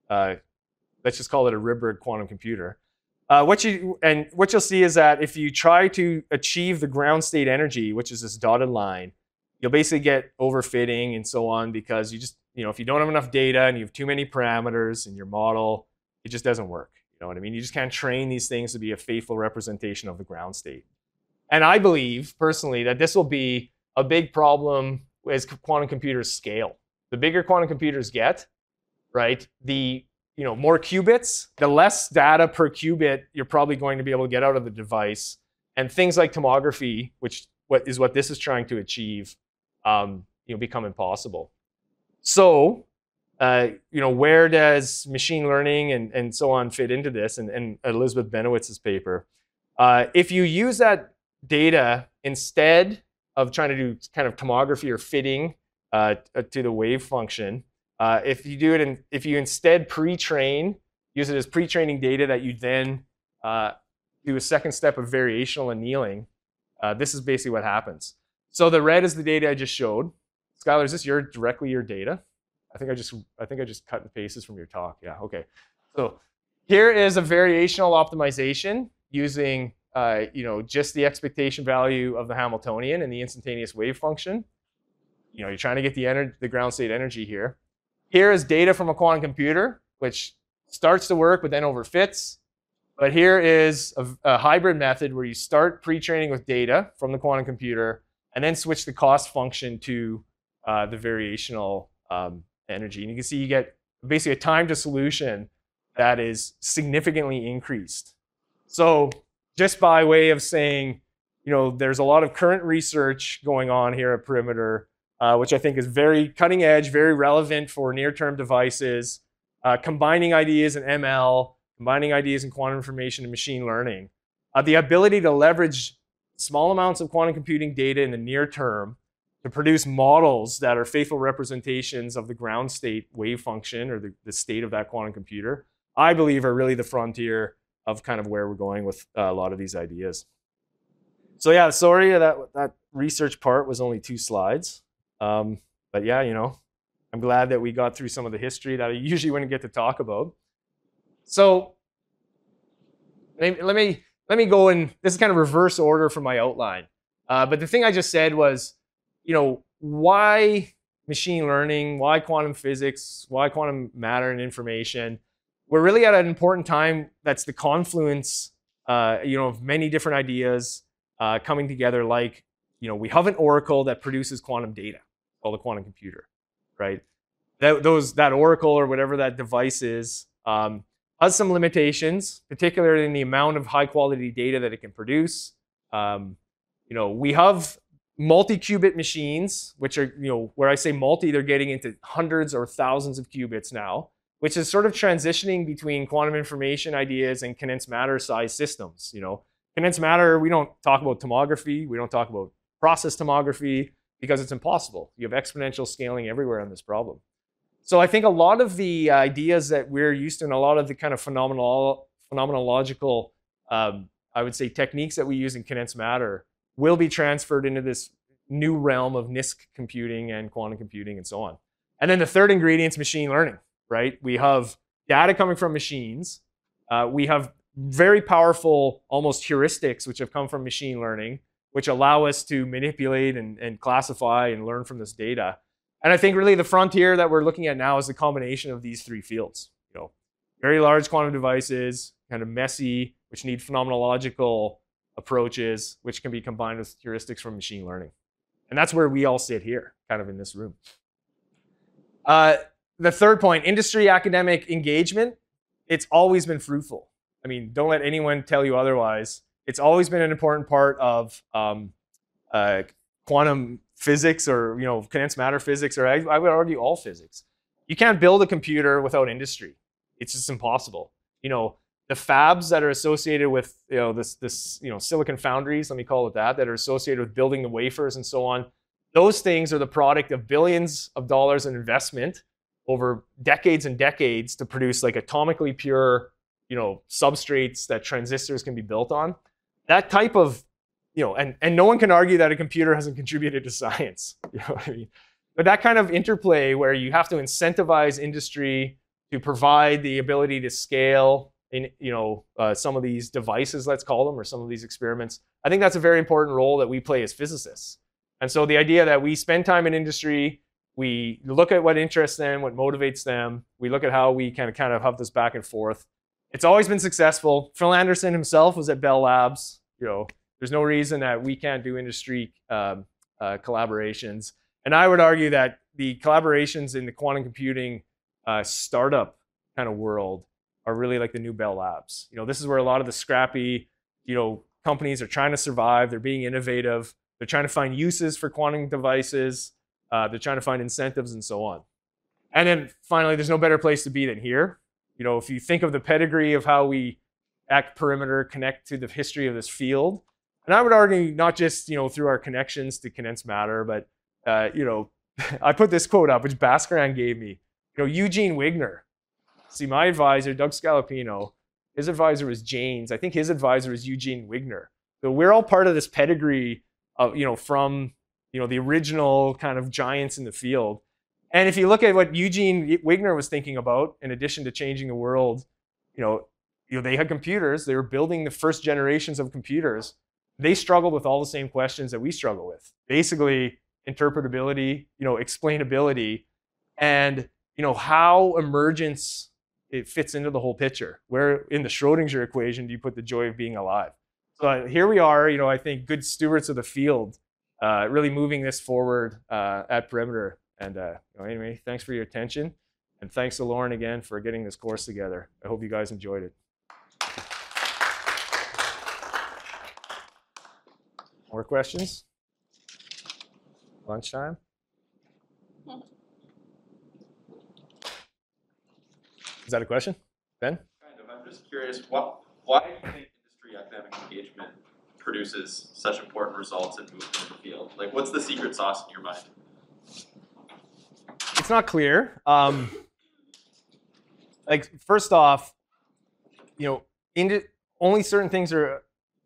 let's just call it a Rydberg quantum computer. What you'll see is that if you try to achieve the ground state energy, which is this dotted line, you'll basically get overfitting and so on, because you just, if you don't have enough data and you have too many parameters in your model, it just doesn't work. You know what I mean? You just can't train these things to be a faithful representation of the ground state. And I believe personally that this will be a big problem as quantum computers scale. The bigger quantum computers get, right, the more qubits, the less data per qubit you're probably going to be able to get out of the device. And things like tomography, which what this is trying to achieve, become impossible. So, where does machine learning and so on fit into this? And Elizabeth Benowitz's paper, if you use that data instead of trying to do kind of tomography or fitting to the wave function, if you instead pre-train, use it as pre-training data that you then do a second step of variational annealing, this is basically what happens. So the red is the data I just showed. Skylar, is this directly your data? I think I just cut and pasted from your talk. Yeah, okay. So here is a variational optimization using just the expectation value of the Hamiltonian and the instantaneous wave function. You're trying to get the ground state energy here. Here is data from a quantum computer, which starts to work but then overfits. But here is a hybrid method where you start pre-training with data from the quantum computer and then switch the cost function to the variational energy. And you can see you get basically a time to solution that is significantly increased. So just by way of saying, there's a lot of current research going on here at Perimeter, which I think is very cutting edge, very relevant for near-term devices, combining ideas in ML, combining ideas in quantum information and machine learning. The ability to leverage small amounts of quantum computing data in the near term to produce models that are faithful representations of the ground state wave function or the state of that quantum computer, I believe are really the frontier of kind of where we're going with a lot of these ideas. So yeah, sorry that research part was only 2 slides. But yeah, I'm glad that we got through some of the history that I usually wouldn't get to talk about. So let me go in, this is kind of reverse order from my outline. But the thing I just said was, why machine learning, why quantum physics, why quantum matter and information? We're really at an important time that's the confluence, of many different ideas coming together. Like, we have an oracle that produces quantum data called a quantum computer, right? That oracle or whatever that device is has some limitations, particularly in the amount of high quality data that it can produce. We have multi-qubit machines, which are, where I say multi, they're getting into hundreds or thousands of qubits now, which is sort of transitioning between quantum information ideas and condensed matter size systems. Condensed matter, we don't talk about tomography, we don't talk about process tomography because it's impossible. You have exponential scaling everywhere on this problem. So I think a lot of the ideas that we're used to and a lot of the kind of phenomenological, I would say, techniques that we use in condensed matter will be transferred into this new realm of NISQ computing and quantum computing and so on. And then the third ingredient is machine learning, right? We have data coming from machines. We have very powerful, almost heuristics, which have come from machine learning, which allow us to manipulate and classify and learn from this data. And I think really the frontier that we're looking at now is the combination of these 3 fields. Very large quantum devices, kind of messy, which need phenomenological approaches, which can be combined with heuristics from machine learning. And that's where we all sit here, kind of in this room. The third point, industry academic engagement, it's always been fruitful. I mean, don't let anyone tell you otherwise. It's always been an important part of quantum physics or condensed matter physics, or I would argue all physics. You can't build a computer without industry. It's just impossible. The fabs that are associated with this silicon foundries, let me call it that are associated with building the wafers and so on. Those things are the product of billions of dollars in investment over decades and decades to produce like atomically pure substrates that transistors can be built on. That type of and no one can argue that a computer hasn't contributed to science. What I mean? But that kind of interplay where you have to incentivize industry to provide the ability to scale in some of these devices, let's call them, or some of these experiments, I think that's a very important role that we play as physicists. And so the idea that we spend time in industry, we look at what interests them, what motivates them, we look at how we kind of have this back and forth. It's always been successful. Phil Anderson himself was at Bell Labs. There's no reason that we can't do industry collaborations. And I would argue that the collaborations in the quantum computing startup kind of world are really like the new Bell Labs. This is where a lot of the scrappy, companies are trying to survive. They're being innovative. They're trying to find uses for quantum devices. They're trying to find incentives and so on. And then finally, there's no better place to be than here. If you think of the pedigree of how we at Perimeter connect to the history of this field, and I would argue not just through our connections to condensed matter, but I put this quote up, which Bhaskaran gave me. Eugene Wigner. See, my advisor, Doug Scalapino, his advisor was Janes. I think his advisor was Eugene Wigner. So we're all part of this pedigree of from the original kind of giants in the field. And if you look at what Eugene Wigner was thinking about, in addition to changing the world, they had computers. They were building the first generations of computers. They struggled with all the same questions that we struggle with. Basically, interpretability, explainability, and how emergence it fits into the whole picture. Where in the Schrodinger equation do you put the joy of being alive? So here we are. I think good stewards of the field, really moving this forward at Perimeter. And anyway, thanks for your attention, and thanks to Lauren again for getting this course together. I hope you guys enjoyed it. More questions? Lunchtime? Is that a question, Ben? Kind of. I'm just curious, why do you think industry academic engagement produces such important results and movement in the field? Like, what's the secret sauce in your mind? It's not clear. Like, first off, only certain things are,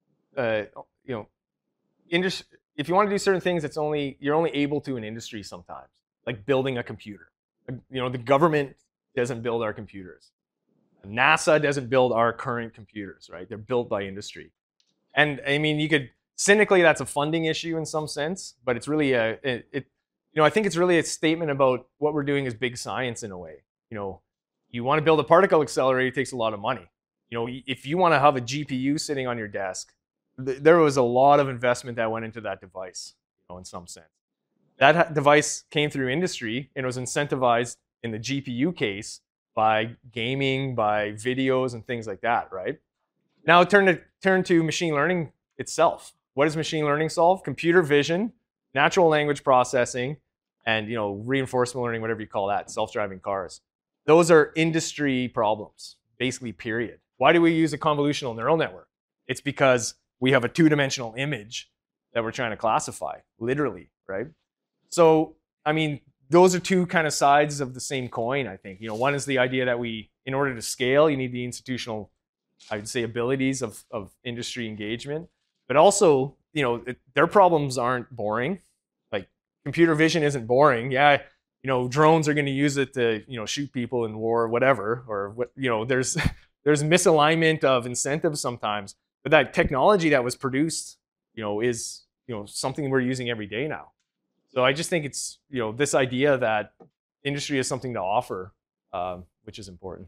if you want to do certain things, you're only able to in industry sometimes, like building a computer. The government doesn't build our computers. NASA doesn't build our current computers, right? They're built by industry. And I mean, cynically, that's a funding issue in some sense, but it's really I think it's really a statement about what we're doing is big science in a way. You want to build a particle accelerator, it takes a lot of money. If you want to have a GPU sitting on your desk, there was a lot of investment that went into that device, in some sense. That device came through industry and was incentivized in the GPU case by gaming, by videos and things like that, right? Now turn to machine learning itself. What does machine learning solve? Computer vision, natural language processing, and reinforcement learning, whatever you call that, self-driving cars. Those are industry problems, basically, period. Why do we use a convolutional neural network? It's because we have a two-dimensional image that we're trying to classify, literally, right? So, I mean, those are two kind of sides of the same coin, I think. One is the idea that in order to scale, you need the institutional, I would say, abilities of industry engagement. But also, their problems aren't boring. Like, computer vision isn't boring. Yeah, drones are going to use it to, shoot people in war, whatever. Or what, there's misalignment of incentives sometimes. But that technology that was produced, is something we're using every day now. So I just think it's this idea that industry has something to offer, which is important.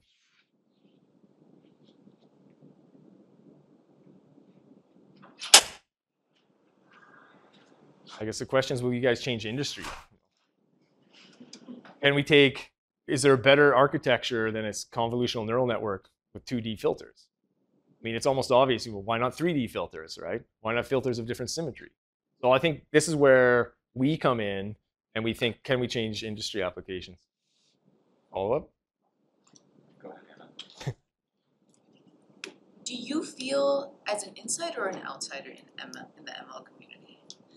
I guess the question is, will you guys change industry? And is there a better architecture than a convolutional neural network with 2D filters? I mean, it's almost obvious. Well, why not 3D filters, right? Why not filters of different symmetry? So I think this is where we come in and we think, can we change industry applications? Follow up? Go ahead, Anna. Do you feel as an insider or an outsider in the ML community?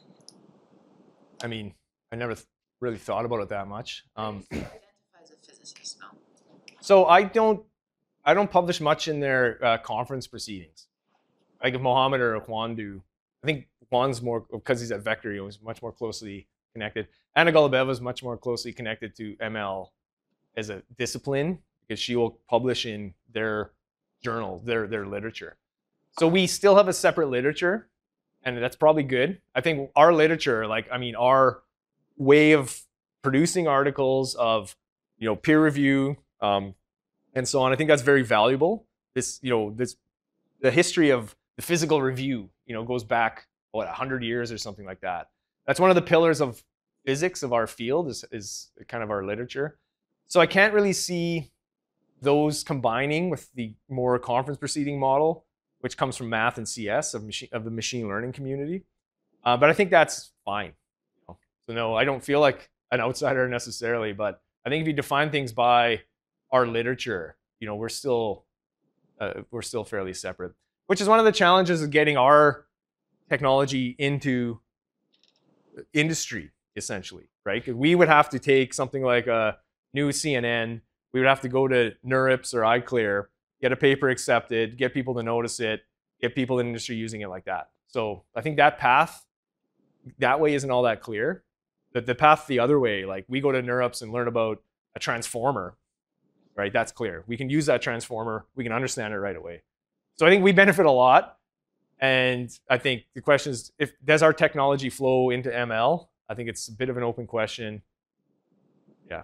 I mean, I never really thought about it that much. You identify as a physicist, no? So I don't publish much in their conference proceedings. Like if Mohammed or Juan do, I think Juan's more, because he's at Vector, he was much more closely connected. Anna Golubeva is much more closely connected to ML as a discipline because she will publish in their journal, their literature. So we still have a separate literature, and that's probably good. I think our literature, our way of producing articles, of peer review, and so on, I think that's very valuable. The history of the physical review, goes back 100 years or something like that. That's one of the pillars of physics of our field is kind of our literature. So I can't really see those combining with the more conference proceeding model, which comes from math and CS of the machine learning community. But I think that's fine. So no, I don't feel like an outsider necessarily, but I think if you define things by our literature, we're still fairly separate, which is one of the challenges of getting our technology into industry, essentially, right? 'Cause we would have to take something like a new CNN, we would have to go to NeurIPS or iClear, get a paper accepted, get people to notice it, get people in industry using it like that. So I think that path, that way isn't all that clear. But the path the other way, like we go to NeurIPS and learn about a transformer, right? That's clear. We can use that transformer, we can understand it right away. So I think we benefit a lot. And I think the question is, does our technology flow into ML? I think it's a bit of an open question. Yeah.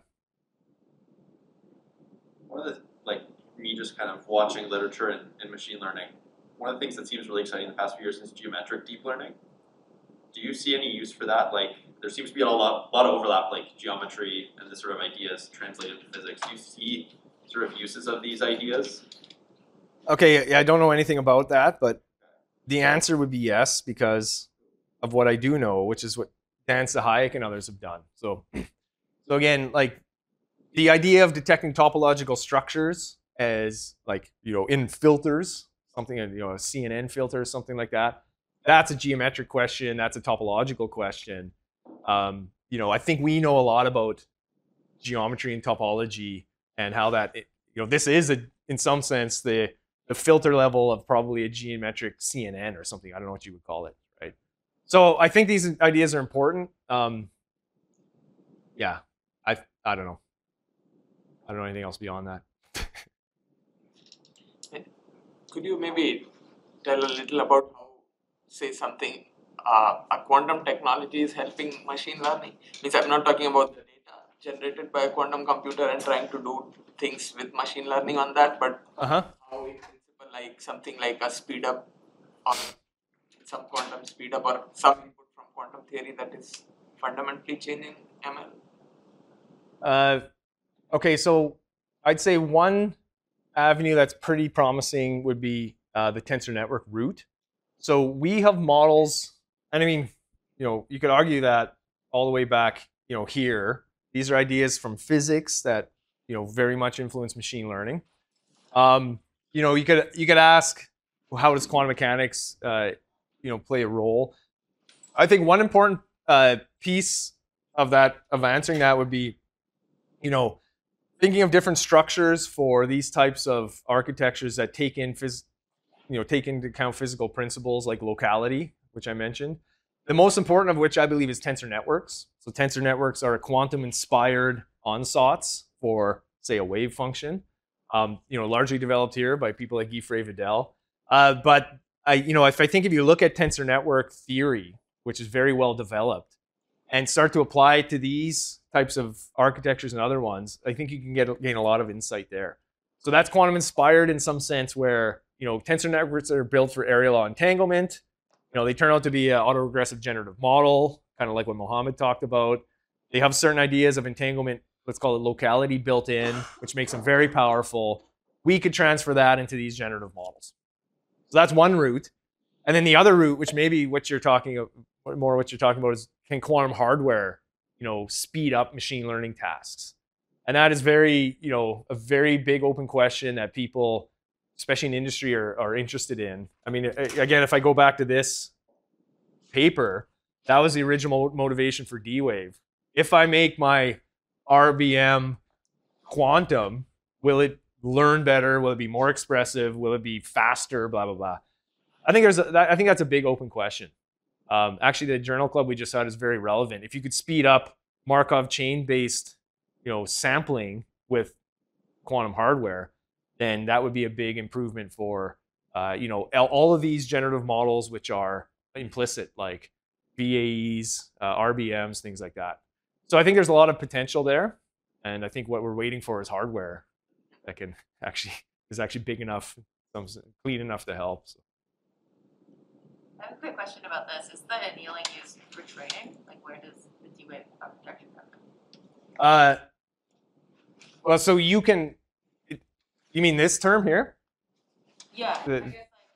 One of the, me just kind of watching literature in machine learning, one of the things that seems really exciting in the past few years is geometric deep learning. Do you see any use for that? Like, there seems to be a lot of overlap, like geometry and this sort of ideas translated to physics. Do you see sort of uses of these ideas? Okay, yeah, I don't know anything about that, but the answer would be yes, because of what I do know, which is what Dan Sahayek and others have done. So again, like the idea of detecting topological structures as like, in filters, something, a CNN filter, something like that. That's a geometric question. That's a topological question. I think we know a lot about geometry and topology and how that, this is in some sense the filter level of probably a geometric CNN or something. I don't know what you would call it, right? So I think these ideas are important. Yeah, I don't know. I don't know anything else beyond that. Could you maybe tell a little about how, say, something a quantum technology is helping machine learning? Means I'm not talking about the data generated by a quantum computer and trying to do things with machine learning on that, but how in principle, like something like a speed up or some quantum speed up or some input from quantum theory that is fundamentally changing ML? Okay, so I'd say one avenue that's pretty promising would be the tensor network route. So we have models, and I mean, you could argue that all the way back, here. These are ideas from physics that, very much influence machine learning. You could ask, well, how does quantum mechanics, play a role? I think one important piece of answering that would be, thinking of different structures for these types of architectures that take into account physical principles like locality, which I mentioned. The most important of which I believe is tensor networks. So tensor networks are quantum-inspired ansatz for, say, a wave function. Largely developed here by people like Guy Frey-Vidal. But if you look at tensor network theory, which is very well developed, and start to apply it to these types of architectures and other ones, I think you can gain a lot of insight there. So that's quantum inspired in some sense where, tensor networks that are built for area law entanglement, they turn out to be an autoregressive generative model, kind of like what Mohammed talked about. They have certain ideas of entanglement, let's call it locality built in, which makes them very powerful. We could transfer that into these generative models. So that's one route. And then the other route, which maybe what you're talking about is, can quantum hardware, speed up machine learning tasks? And that is a very big open question that people, especially in industry, are interested in. I mean, again, if I go back to this paper, that was the original motivation for D-Wave. If I make my RBM quantum, will it learn better? Will it be more expressive? Will it be faster? Blah, blah, blah. I think that's a big open question. Actually, the journal club we just had is very relevant. If you could speed up Markov chain-based, sampling with quantum hardware, then that would be a big improvement for, all of these generative models which are implicit, like VAEs, RBMs, things like that. So I think there's a lot of potential there, and I think what we're waiting for is hardware that is actually big enough, clean enough to help. So. I have a quick question about this. Is the annealing used for training? Like, where does the D-Wave architecture come from? Well, so you can. You mean this term here? Yeah. I guess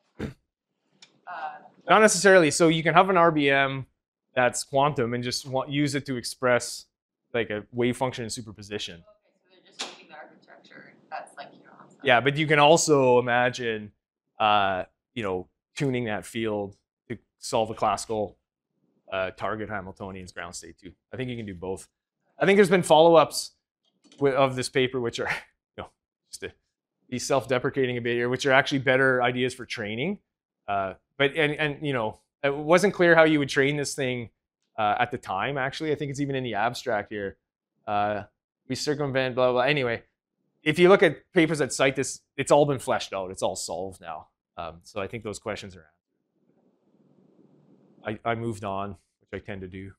not necessarily. So you can have an RBM that's quantum and just use it to express like a wave function in superposition. Okay, so they're just using the architecture that's like here on stuff. Yeah, but you can also imagine, tuning that field to solve a classical target Hamiltonian's ground state too. I think you can do both. I think there's been follow-ups of this paper, which are, just to be self-deprecating a bit here, which are actually better ideas for training. But it wasn't clear how you would train this thing at the time. Actually, I think it's even in the abstract here. We circumvent blah, blah, blah. Anyway, if you look at papers that cite this, it's all been fleshed out. It's all solved now. So I think those questions are answered. I moved on, which I tend to do.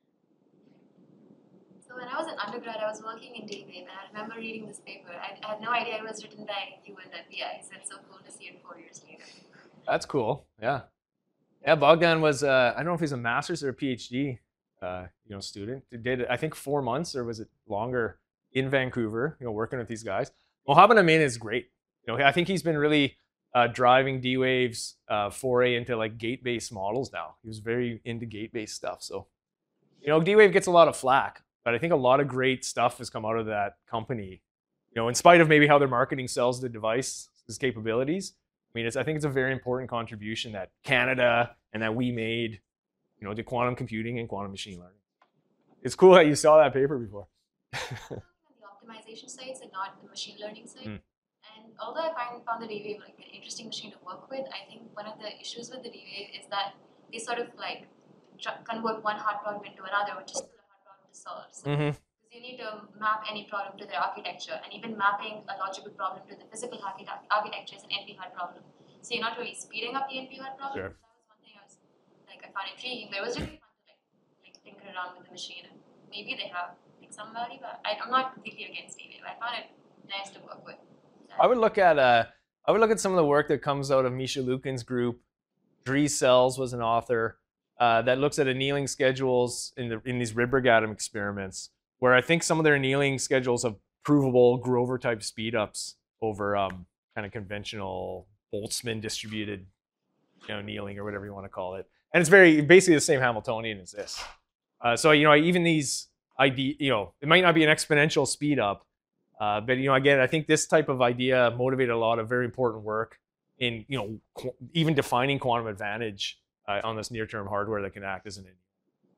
So when I was an undergrad, I was working in D-Wave, and I remember reading this paper. I had no idea it was written by you and NVIDIA. So it's so cool to see it 4 years later. That's cool. Yeah. Yeah, Bogdan was, I don't know if he's a master's or a PhD, student. He did, I think, 4 months, or was it longer, in Vancouver, working with these guys. Mohammed Amin is great. I think he's been really driving D-Wave's foray into like gate-based models now. He was very into gate-based stuff. So, you know, D-Wave gets a lot of flack, but I think a lot of great stuff has come out of that company. You know, in spite of maybe how their marketing sells the device's capabilities. I mean, I think it's a very important contribution that Canada and that we made, you know, to quantum computing and quantum machine learning. It's cool that you saw that paper before. On the optimization sides and not the machine learning side. And although I found the D-Wave like an interesting machine to work with, I think one of the issues with the D-Wave is that they sort of like convert one hard problem into another, which is still a hard problem to solve. So, because you need to map any problem to their architecture, and even mapping a logical problem to the physical architecture is an NP-hard problem. So you're not really speeding up the NP-hard problem. Sure. That was one thing I found intriguing, but it was really fun to like tinker around with the machine. And maybe they have like some value, but I'm not completely against D-Wave. I found it nice to work with. I would look at some of the work that comes out of Misha Lukin's group. Dries Sells was an author that looks at annealing schedules in these Rydberg atom experiments, where I think some of their annealing schedules have provable Grover type speedups over kind of conventional Boltzmann distributed, you know, annealing or whatever you want to call it. And it's basically the same Hamiltonian as this. So, you know, even these you know, it might not be an exponential speed up, but, you know, again, I think this type of idea motivated a lot of very important work in, you know, even defining quantum advantage on this near-term hardware that can act as an annealer.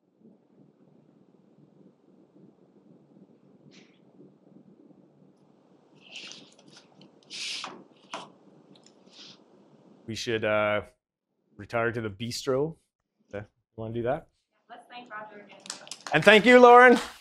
We should retire to the bistro. Okay. You want to do that? Let's thank Roger again. And thank you, Lauren.